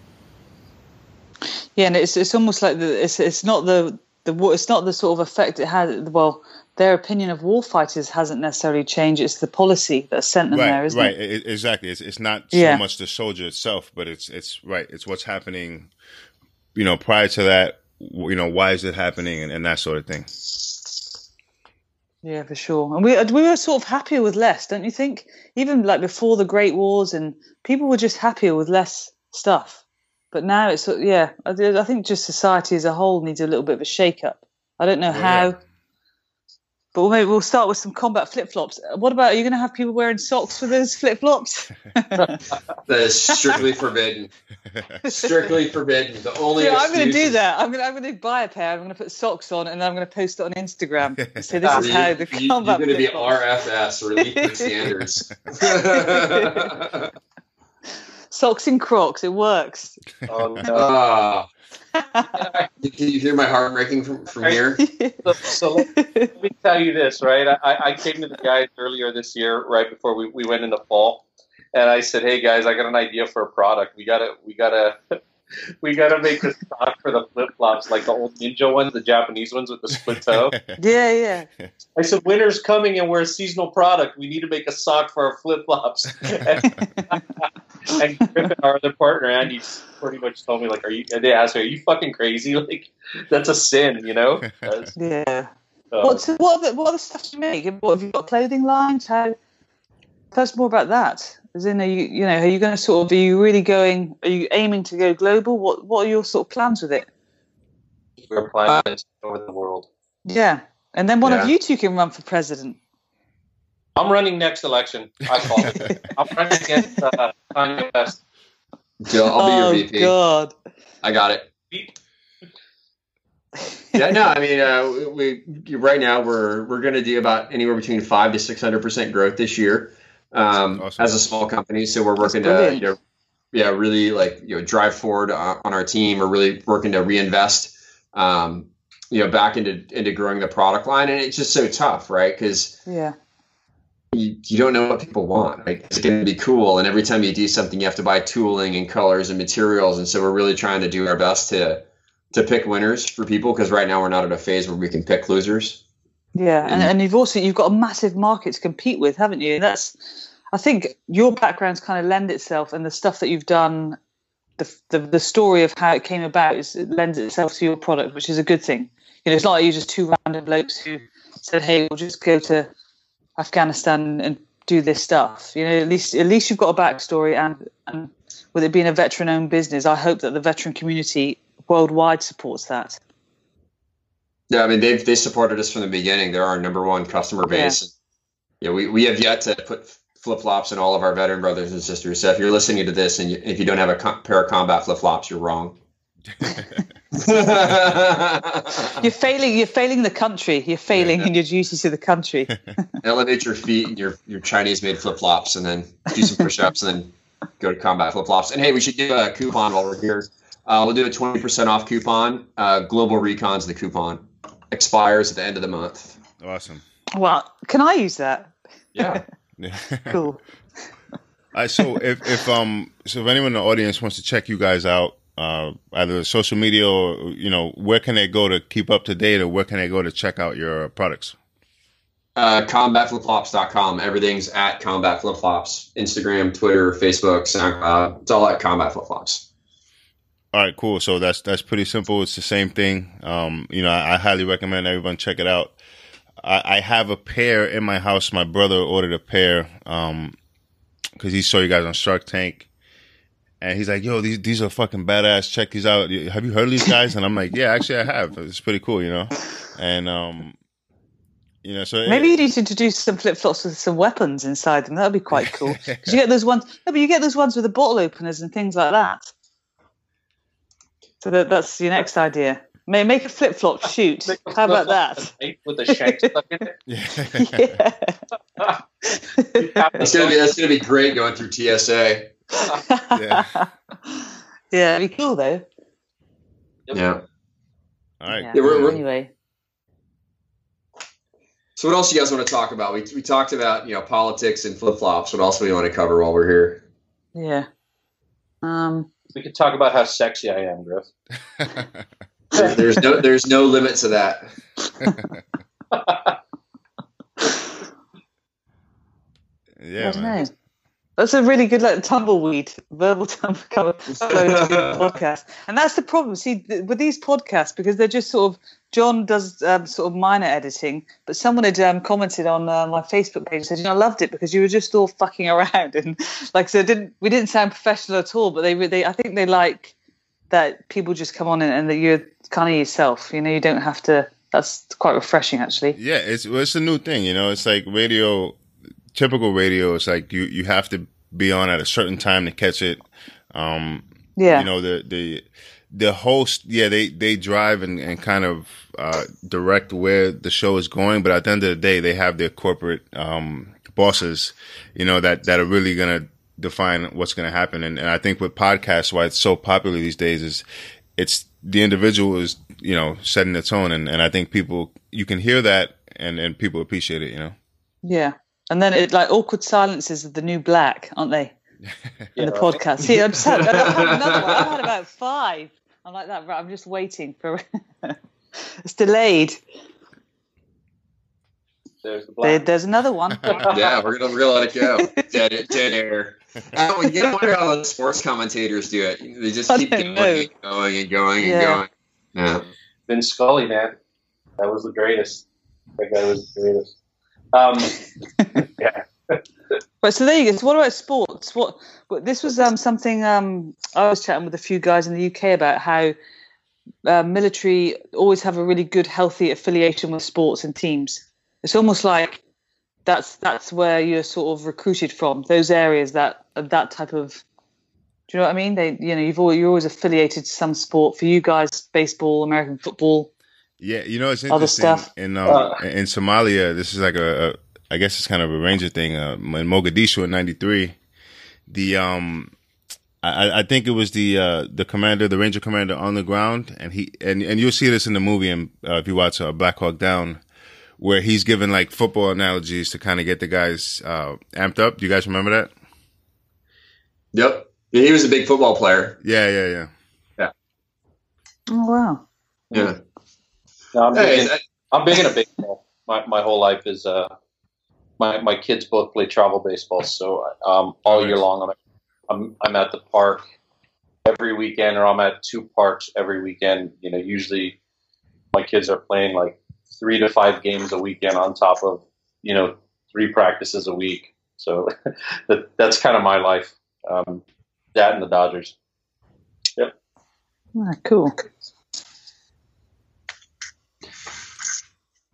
Yeah, and it's it's almost like the it's it's not the the it's not the sort of effect it had. Well, their opinion of war fighters hasn't necessarily changed. It's the policy that sent them right, there, isn't right, it? Right, exactly. It's it's not Yeah. so much the soldier itself, but it's it's right. It's what's happening. You know, prior to that, you know, why is it happening, and, and that sort of thing. Yeah, for sure. And we we were sort of happier with less, don't you think? Even like before the Great Wars, and people were just happier with less stuff. But now it's yeah, I, I think just society as a whole needs a little bit of a shake up. I don't know Yeah. how, but we'll, maybe we'll start with some combat flip flops. What about, are you going to have people wearing socks with those flip flops? That is strictly forbidden. Strictly forbidden. The only Yeah, I'm going to excuse do is- that. I'm going to I'm going to buy a pair. I'm going to put socks on, and then I'm going to post it on Instagram. And say this Ah, is you- how the you- combat You're going to be flip-flops. R F S, Relief Standards. Socks and Crocs. It works. Oh, no. Ah. Can you hear my heart breaking from, from here? So, so let, let me tell you this, right? I, I came to the guys earlier this year, right before we, we went into fall, and I said, "Hey guys, I got an idea for a product. We gotta we gotta we gotta make a stock for the flip flops, like the old Ninja ones, the Japanese ones with the split toe." Yeah, yeah. I said, "Winter's coming, and we're a seasonal product. We need to make a sock for our flip flops." And, and Griffin, our other partner, Andy, pretty much told me, like, "Are you?" And they asked me, "Are you fucking crazy? Like, that's a sin, you know?" That's, Yeah. uh, What's what are the, what are the stuff you make? What, have you got clothing lines? How? Tell us more about that. As in, are you you know are you going to sort of are you really going? Are you aiming to go global? What what are your sort of plans with it? we're planning this over the world. Yeah, and then one Yeah. of you two can run for president. I'm running next election. I call it. I'm running against uh, Kanye West. Jill, I'll be oh your V P. God. I got it. Yeah, no, I mean, uh, we, we right now we're we're going to do about anywhere between five to six hundred percent growth this year, um, Awesome. as a small company. So we're working to, brilliant. you know, yeah, really like you know drive forward on, on our team. We're really working to reinvest, um, you know, back into into growing the product line, and it's just so tough, right? Because Yeah. you, you don't know what people want. Right? It's going to be cool, and every time you do something, you have to buy tooling and colors and materials, and so we're really trying to do our best to to pick winners for people, because right now we're not at a phase where we can pick losers. Yeah, and, Mm. and you've also you've got a massive market to compete with, haven't you? That's, I think your background's kind of lend itself, and the stuff that you've done, the the, the story of how it came about is it lends itself to your product, which is a good thing. You know, it's not like you're just two random blokes who said, "Hey, we'll just go to Afghanistan and do this stuff." You know, at least at least you've got a backstory, and and with it being a veteran-owned business, I hope that the veteran community worldwide supports that. Yeah, I mean they've they supported us from the beginning. They're our number one customer base. Yeah, we, we have yet to put flip-flops and all of our veteran brothers and sisters. So if you're listening to this and you, if you don't have a com- pair of combat flip-flops, you're wrong. You're failing. You're failing the country. You're failing Yeah. in your duty to the country. Elevate your feet and your your Chinese-made flip-flops, and then do some push-ups, and then go to combat flip-flops. And hey, we should do a coupon while we're here. Uh, we'll do a twenty percent off coupon. Uh, Global Recon's the coupon. Expires at the end of the month. Awesome. Well, can I use that? Yeah. Yeah. Cool. All right, so if, if um so if anyone in the audience wants to check you guys out, uh, either social media or, you know, where can they go to keep up to date, or where can they go to check out your products? Uh, combat flip flops dot com. Everything's at Combat Flip Flops. Instagram, Twitter, Facebook, SoundCloud. It's all at Combat Flip Flops. All right, cool. So that's that's pretty simple. It's the same thing. Um, you know, I, I highly recommend everyone check it out. I, I have a pair in my house. My brother ordered a pair um, because he saw you guys on Shark Tank, and he's like, "Yo, these these are fucking badass. Check these out. Have you heard of these guys?" And I'm like, "Yeah, actually, I have. It's pretty cool, you know." And um, you know, so Maybe it, you need to introduce some flip flops with some weapons inside them. That would be quite cool. Because you get those ones. No, but you get those ones with the bottle openers and things like that. So that, that's your next idea. May make a flip flop shoot. How about that? With the shank stuck in it. Yeah. That's gonna be that's gonna be great going through T S A. yeah. Yeah, it'd be cool though. Yeah. All right. Yeah. Yeah, we're- we're- Anyway. So what else you guys want to talk about? We we talked about, you know, politics and flip flops. What else do we want to cover while we're here? Yeah. Um. We could talk about how sexy I am, Griff. There- There's no there's no limit to that. Yeah, I don't man. know. That's a really good like tumbleweed, verbal tumbleweed podcast. And that's the problem. See, th- with these podcasts, because they're just sort of, John does um, sort of minor editing, but someone had um, commented on uh, my Facebook page and said, you know, I loved it because you were just all fucking around. And like, so it didn't, we didn't sound professional at all, but they, they I think they like that people just come on and, and that you're kind of yourself, you know, you don't have to, that's quite refreshing actually. Yeah, it's well, it's a new thing, you know. It's like radio, typical radio. It's like you, you have to be on at a certain time to catch it. Um, Yeah. You know, the the the host, yeah, they they drive and, and kind of uh, direct where the show is going, but at the end of the day, they have their corporate um, bosses, you know, that that are really gonna define what's gonna happen. And, and I think with podcasts, why it's so popular these days is it's the individual is, you know, setting the tone, and, and I think people, you can hear that, and, and people appreciate it, you know. Yeah. And then it like awkward silences are the new black, aren't they? In the podcast. See, I've, just had, I've had another one. I've had about five. I'm like that. Right, I'm just waiting for it's delayed. There's the There, black. there's another one. Yeah, we're gonna we're gonna let it go. Dead dead air. Oh, you don't wonder how the sports commentators do it. They just I keep don't going know. and going and going and Yeah. going. Yeah. Vin Scully, man, that was the greatest. That guy was the greatest. Um, yeah. Right, so there you go. So what about sports? What, what this was um, something um, I was chatting with a few guys in the U K about how uh, military always have a really good, healthy affiliation with sports and teams. It's almost like that's that's where you're sort of recruited from. Those areas that that type of. Do you know what I mean? They, you know, you've always, you're always affiliated to some sport. For you guys, baseball, American football. Yeah, you know, it's Other interesting. stuff. In um, Uh. in Somalia, this is like a, a, I guess it's kind of a Ranger thing. Uh, in Mogadishu in ninety-three, the um, I, I think it was the uh, the commander, the Ranger commander on the ground, and he and and you'll see this in the movie, and uh, if you watch uh, Black Hawk Down, where he's given like football analogies to kind of get the guys uh, amped up. Do you guys remember that? Yep. Yeah, he was a big football player. Yeah, yeah, yeah. Oh wow! Yeah. No, I'm, Hey, big in, I'm big into baseball. My my whole life is uh, my my kids both play travel baseball, so um, all year long I'm I'm I'm at the park every weekend, or I'm at two parks every weekend. You know, usually my kids are playing like three to five games a weekend on top of, you know, three practices a week. So that that's kind of my life. Um, that and the Dodgers. Yep. Ah, cool.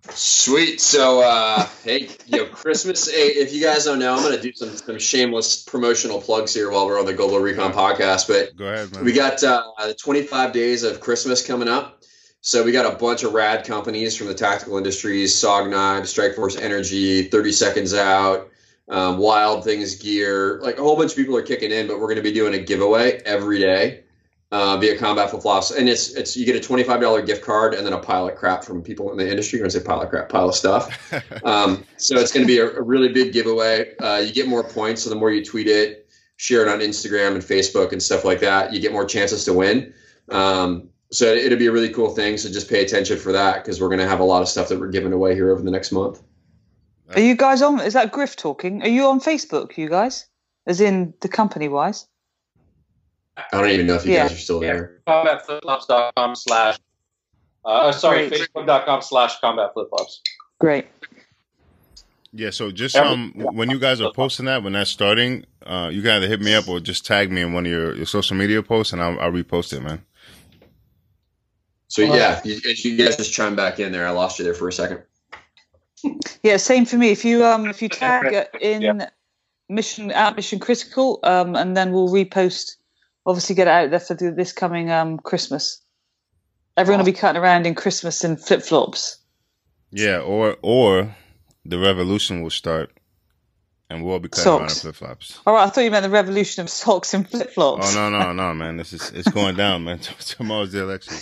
Sweet. So, uh, hey, you know, Christmas. Hey, if you guys don't know, I'm going to do some some shameless promotional plugs here while we're on the Global Recon podcast. But go ahead, man. We got uh, twenty-five days of Christmas coming up. So we got a bunch of rad companies from the tactical industries: Sogknife, Strikeforce Energy, thirty Seconds Out, um, Wild Things Gear. Like a whole bunch of people are kicking in, but we're going to be doing a giveaway every day. Uh, via Combat Flip Flops, and it's it's you get a twenty-five dollars gift card and then a pile of crap from people in the industry. You're gonna say pile of crap, pile of stuff. Um, so it's gonna be a, a really big giveaway. Uh, you get more points, so the more you tweet it, share it on Instagram and Facebook and stuff like that, you get more chances to win. Um, so it'll be a really cool thing. So just pay attention for that because we're gonna have a lot of stuff that we're giving away here over the next month. Are you guys on? Is that Griff talking? Are you on Facebook, you guys? As in the company wise? I don't even know if you Yeah. guys are still there. combat flip flops dot com slash uh sorry, Great. facebook dot com slash combat flip flops. Great. Yeah, so just Every- um, when you guys are posting that, when that's starting, uh, you can either hit me up or just tag me in one of your, your social media posts, and I'll, I'll repost it, man. So yeah, you, you guys just chime back in there. I lost you there for a second. Yeah, same for me. If you um if you tag uh, in Yeah. mission at Mission Critical, um, and then we'll repost. Obviously, get it out there for the, this coming um Christmas. Everyone will be cutting around in Christmas in flip flops. Yeah, or or the revolution will start, and we'll all be cutting around in Socks. flip flops. All right, I thought you meant the revolution of socks and flip flops. Oh no, no, no, man! This is it's going down, man. Tomorrow's the election.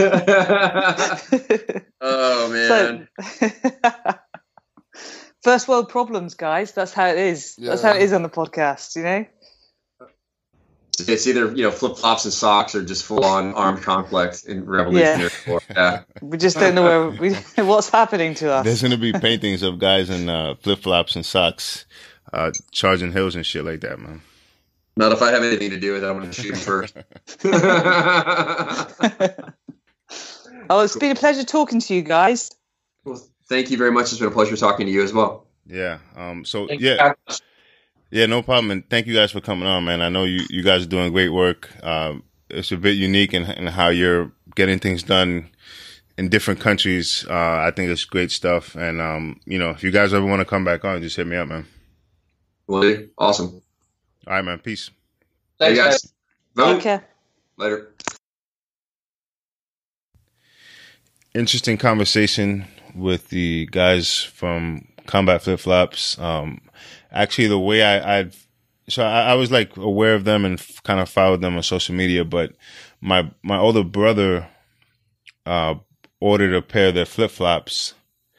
Oh man. So, first world problems, guys. That's how it is. That's how it is on the podcast. You know. It's either, you know, flip flops and socks or just full on armed conflict in Revolutionary War. Yeah. We just don't know where we, what's happening to us. There's gonna be paintings of guys in uh, flip flops and socks, uh, charging hills and shit like that, man. Not if I have anything to do with it. I'm going to shoot him first. Oh, it's been a pleasure talking to you guys. Well, thank you very much. It's been a pleasure talking to you as well. Yeah. Um. So Thank you. yeah. Yeah, no problem. And thank you guys for coming on, man. I know you, you guys are doing great work. Um, it's a bit unique in, in how you're getting things done in different countries. Uh, I think it's great stuff. And, um, you know, if you guys ever want to come back on, just hit me up, man. Will do. Awesome. All right, man. Peace. Hey, Thanks, guys. guys. Vote. Take care. Later. Interesting conversation with the guys from Combat Flip Flops. Um, actually, the way I, I've, so I, I was like aware of them and f- kind of followed them on social media, but my, my older brother, uh, ordered a pair of their flip flops,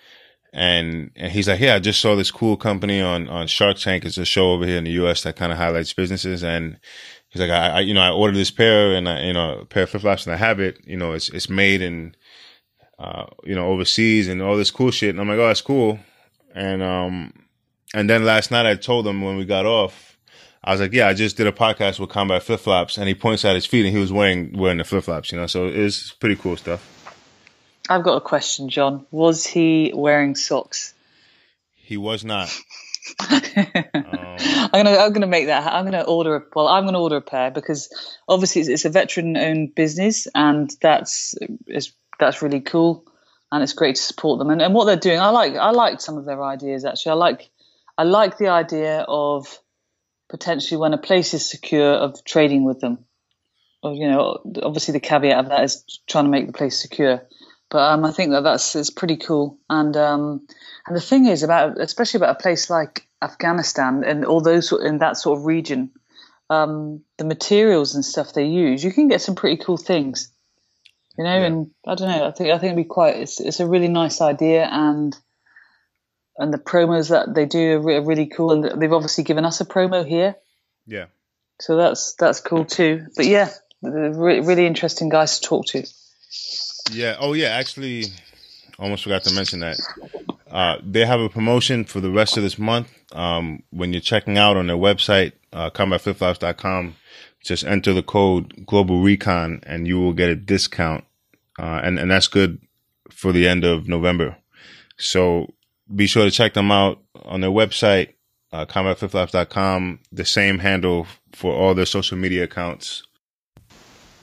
and, and he's like, yeah, I just saw this cool company on, on Shark Tank. It's a show over here in the U S that kind of highlights businesses. And he's like, I, I, you know, I ordered this pair and I, you know, a pair of flip flops and I have it, you know, it's, it's made in, uh, you know, overseas and all this cool shit. And I'm like, oh, that's cool. And, um, and then last night I told him when we got off, I was like, yeah, I just did a podcast with Combat Flip Flops, and he points at his feet and he was wearing, wearing the flip flops, you know, so it's pretty cool stuff. I've got a question, John. Was he wearing socks? He was not. I'm gonna I'm gonna make that. I'm gonna order a well. I'm gonna order a pair because obviously it's, it's a veteran-owned business, and that's is that's really cool, and it's great to support them and, and what they're doing. I like I like some of their ideas actually. I like I like the idea of potentially when a place is secure of trading with them. Or, you know, obviously the caveat of that is trying to make the place secure. But um, I think that that's is pretty cool. And um, and the thing is about, especially about a place like Afghanistan and all those in that sort of region, um, the materials and stuff they use, you can get some pretty cool things. You know, Yeah. and I don't know. I think I think it'd be quite. It's it's a really nice idea, and and the promos that they do are, re- are really cool. And they've obviously given us a promo here, Yeah. so that's that's cool too. But yeah, they're re- really interesting guys to talk to. Yeah. Oh, yeah. Actually, almost forgot to mention that. Uh, they have a promotion for the rest of this month. Um, when you're checking out on their website, uh, combat flip flops dot com, just enter the code Global Recon and you will get a discount. Uh, and, and that's good for the end of November. So be sure to check them out on their website, uh, combat flip flops dot com, the same handle for all their social media accounts.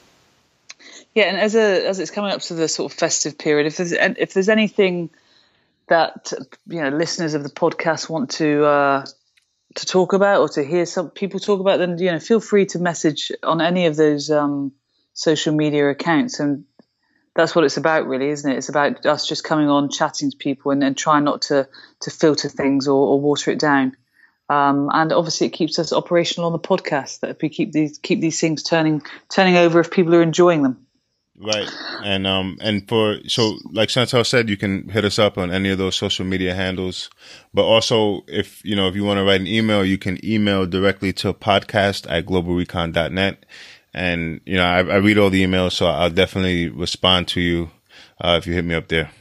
Yeah, and as a as it's coming up to the sort of festive period, if there's if there's anything that you know listeners of the podcast want to uh, to talk about or to hear some people talk about, then you know feel free to message on any of those um, social media accounts, and that's what it's about, really, isn't it? It's about us just coming on, chatting to people, and, and trying not to to filter things or, or water it down. Um, and obviously, it keeps us operational on the podcast. That if we keep these keep these things turning turning over, if people are enjoying them. Right. And um and for so like Chantal said, you can hit us up on any of those social media handles. But also if you know if you want to write an email, you can email directly to podcast at global recon dot net. And you know, I, I read all the emails, so I'll definitely respond to you uh, if you hit me up there.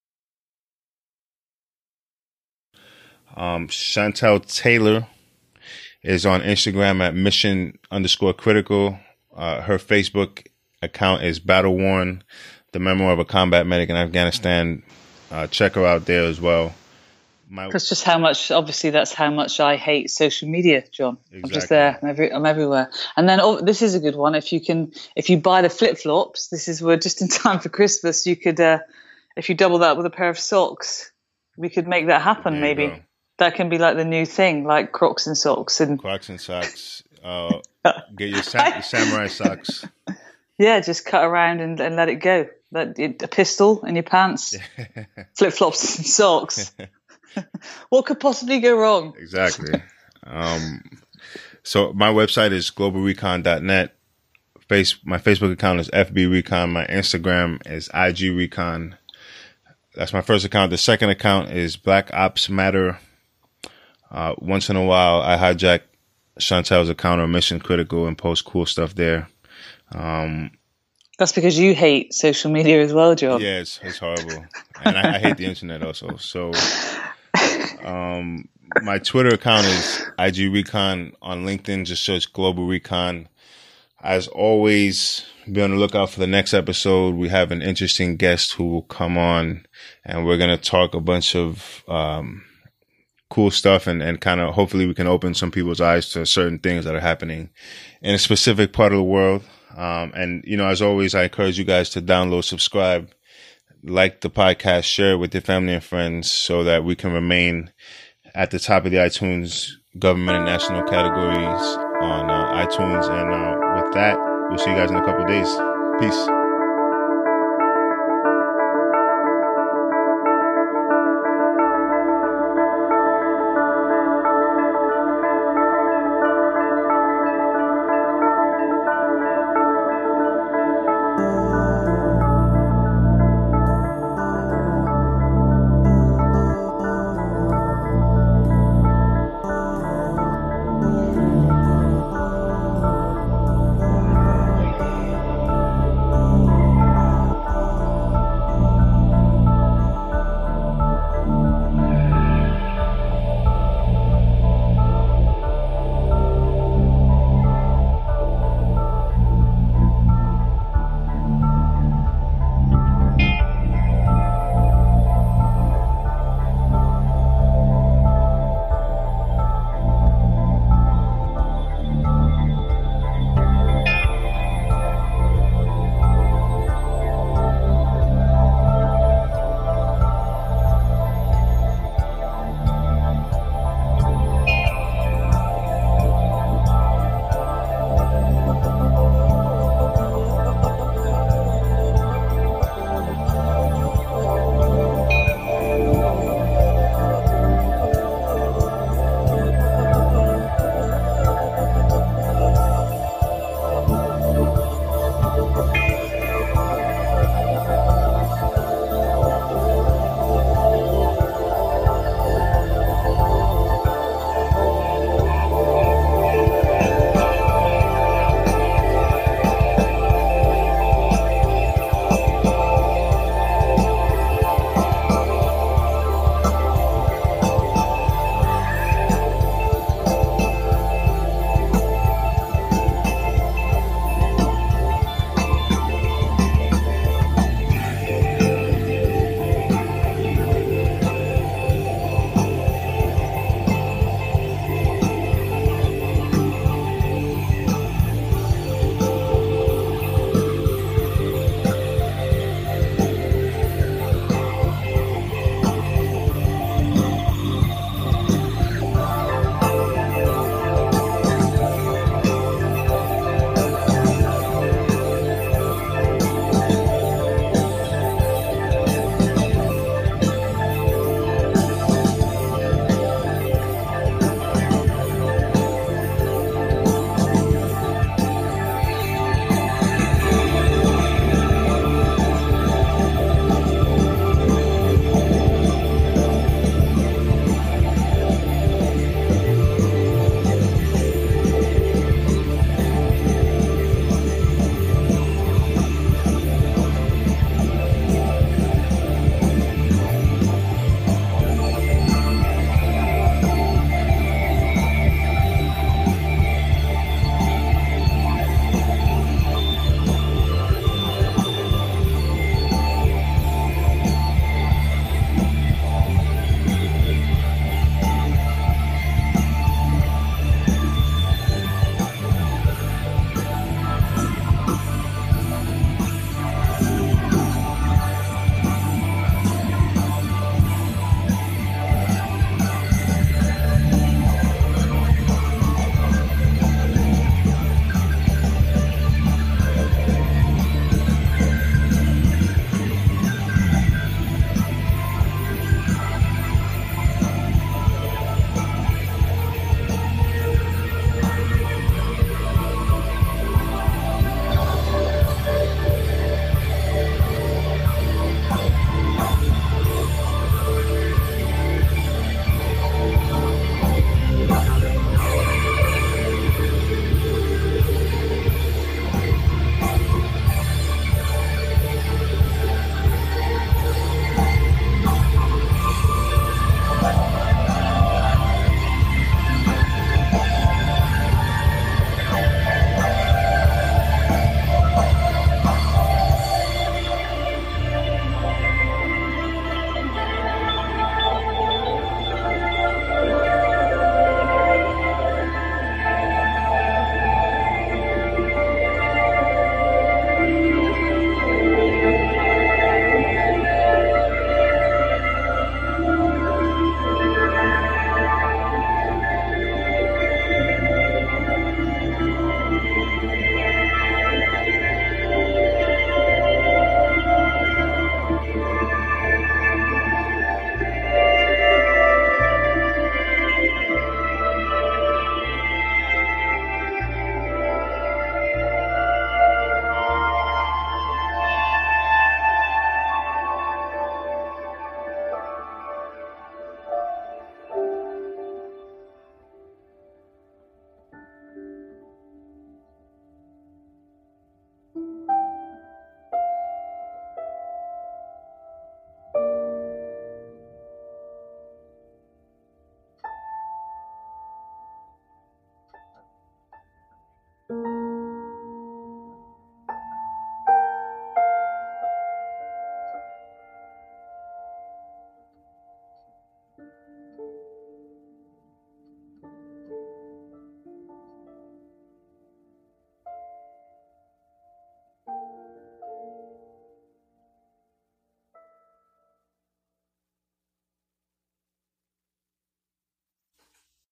Um Chantal Taylor is on Instagram at mission underscore critical. Uh, her Facebook account is Battle Worn, the memoir of a combat medic in Afghanistan. Uh, check her out there as well. My, that's just how much, obviously, that's how much I hate social media, John. Exactly. I'm just there. I'm, every, I'm everywhere. And then oh, this is a good one. If you can, if you buy the flip flops, this is we're just in time for Christmas. You could, uh, if you double that with a pair of socks, we could make that happen. Maybe go. That can be like the new thing, like Crocs and socks and Crocs and socks. Uh, get your, sam- your samurai socks. Yeah, just cut around and, and let it go. Let it, a pistol in your pants, flip flops and socks. What could possibly go wrong? Exactly. Um, so my website is global recon dot net. Face my Facebook account is F B Recon. My Instagram is I G Recon. That's my first account. The second account is Black Ops Matter. Uh, once in a while, I hijack Chantal's account on Mission Critical and post cool stuff there. Um, That's because you hate social media as well, John. Yeah, it's, it's horrible. And I, I hate the internet also. So, um, my Twitter account is I G Recon. On LinkedIn, just search Global Recon. As always, be on the lookout for the next episode. We have an interesting guest who will come on, and we're going to talk a bunch of, um, cool stuff and, and kind of hopefully we can open some people's eyes to certain things that are happening in a specific part of the world. Um, and, you know, as always, I encourage you guys to download, subscribe, like the podcast, share it with your family and friends so that we can remain at the top of the iTunes government and national categories on uh, iTunes. And uh, with that, we'll see you guys in a couple of days. Peace.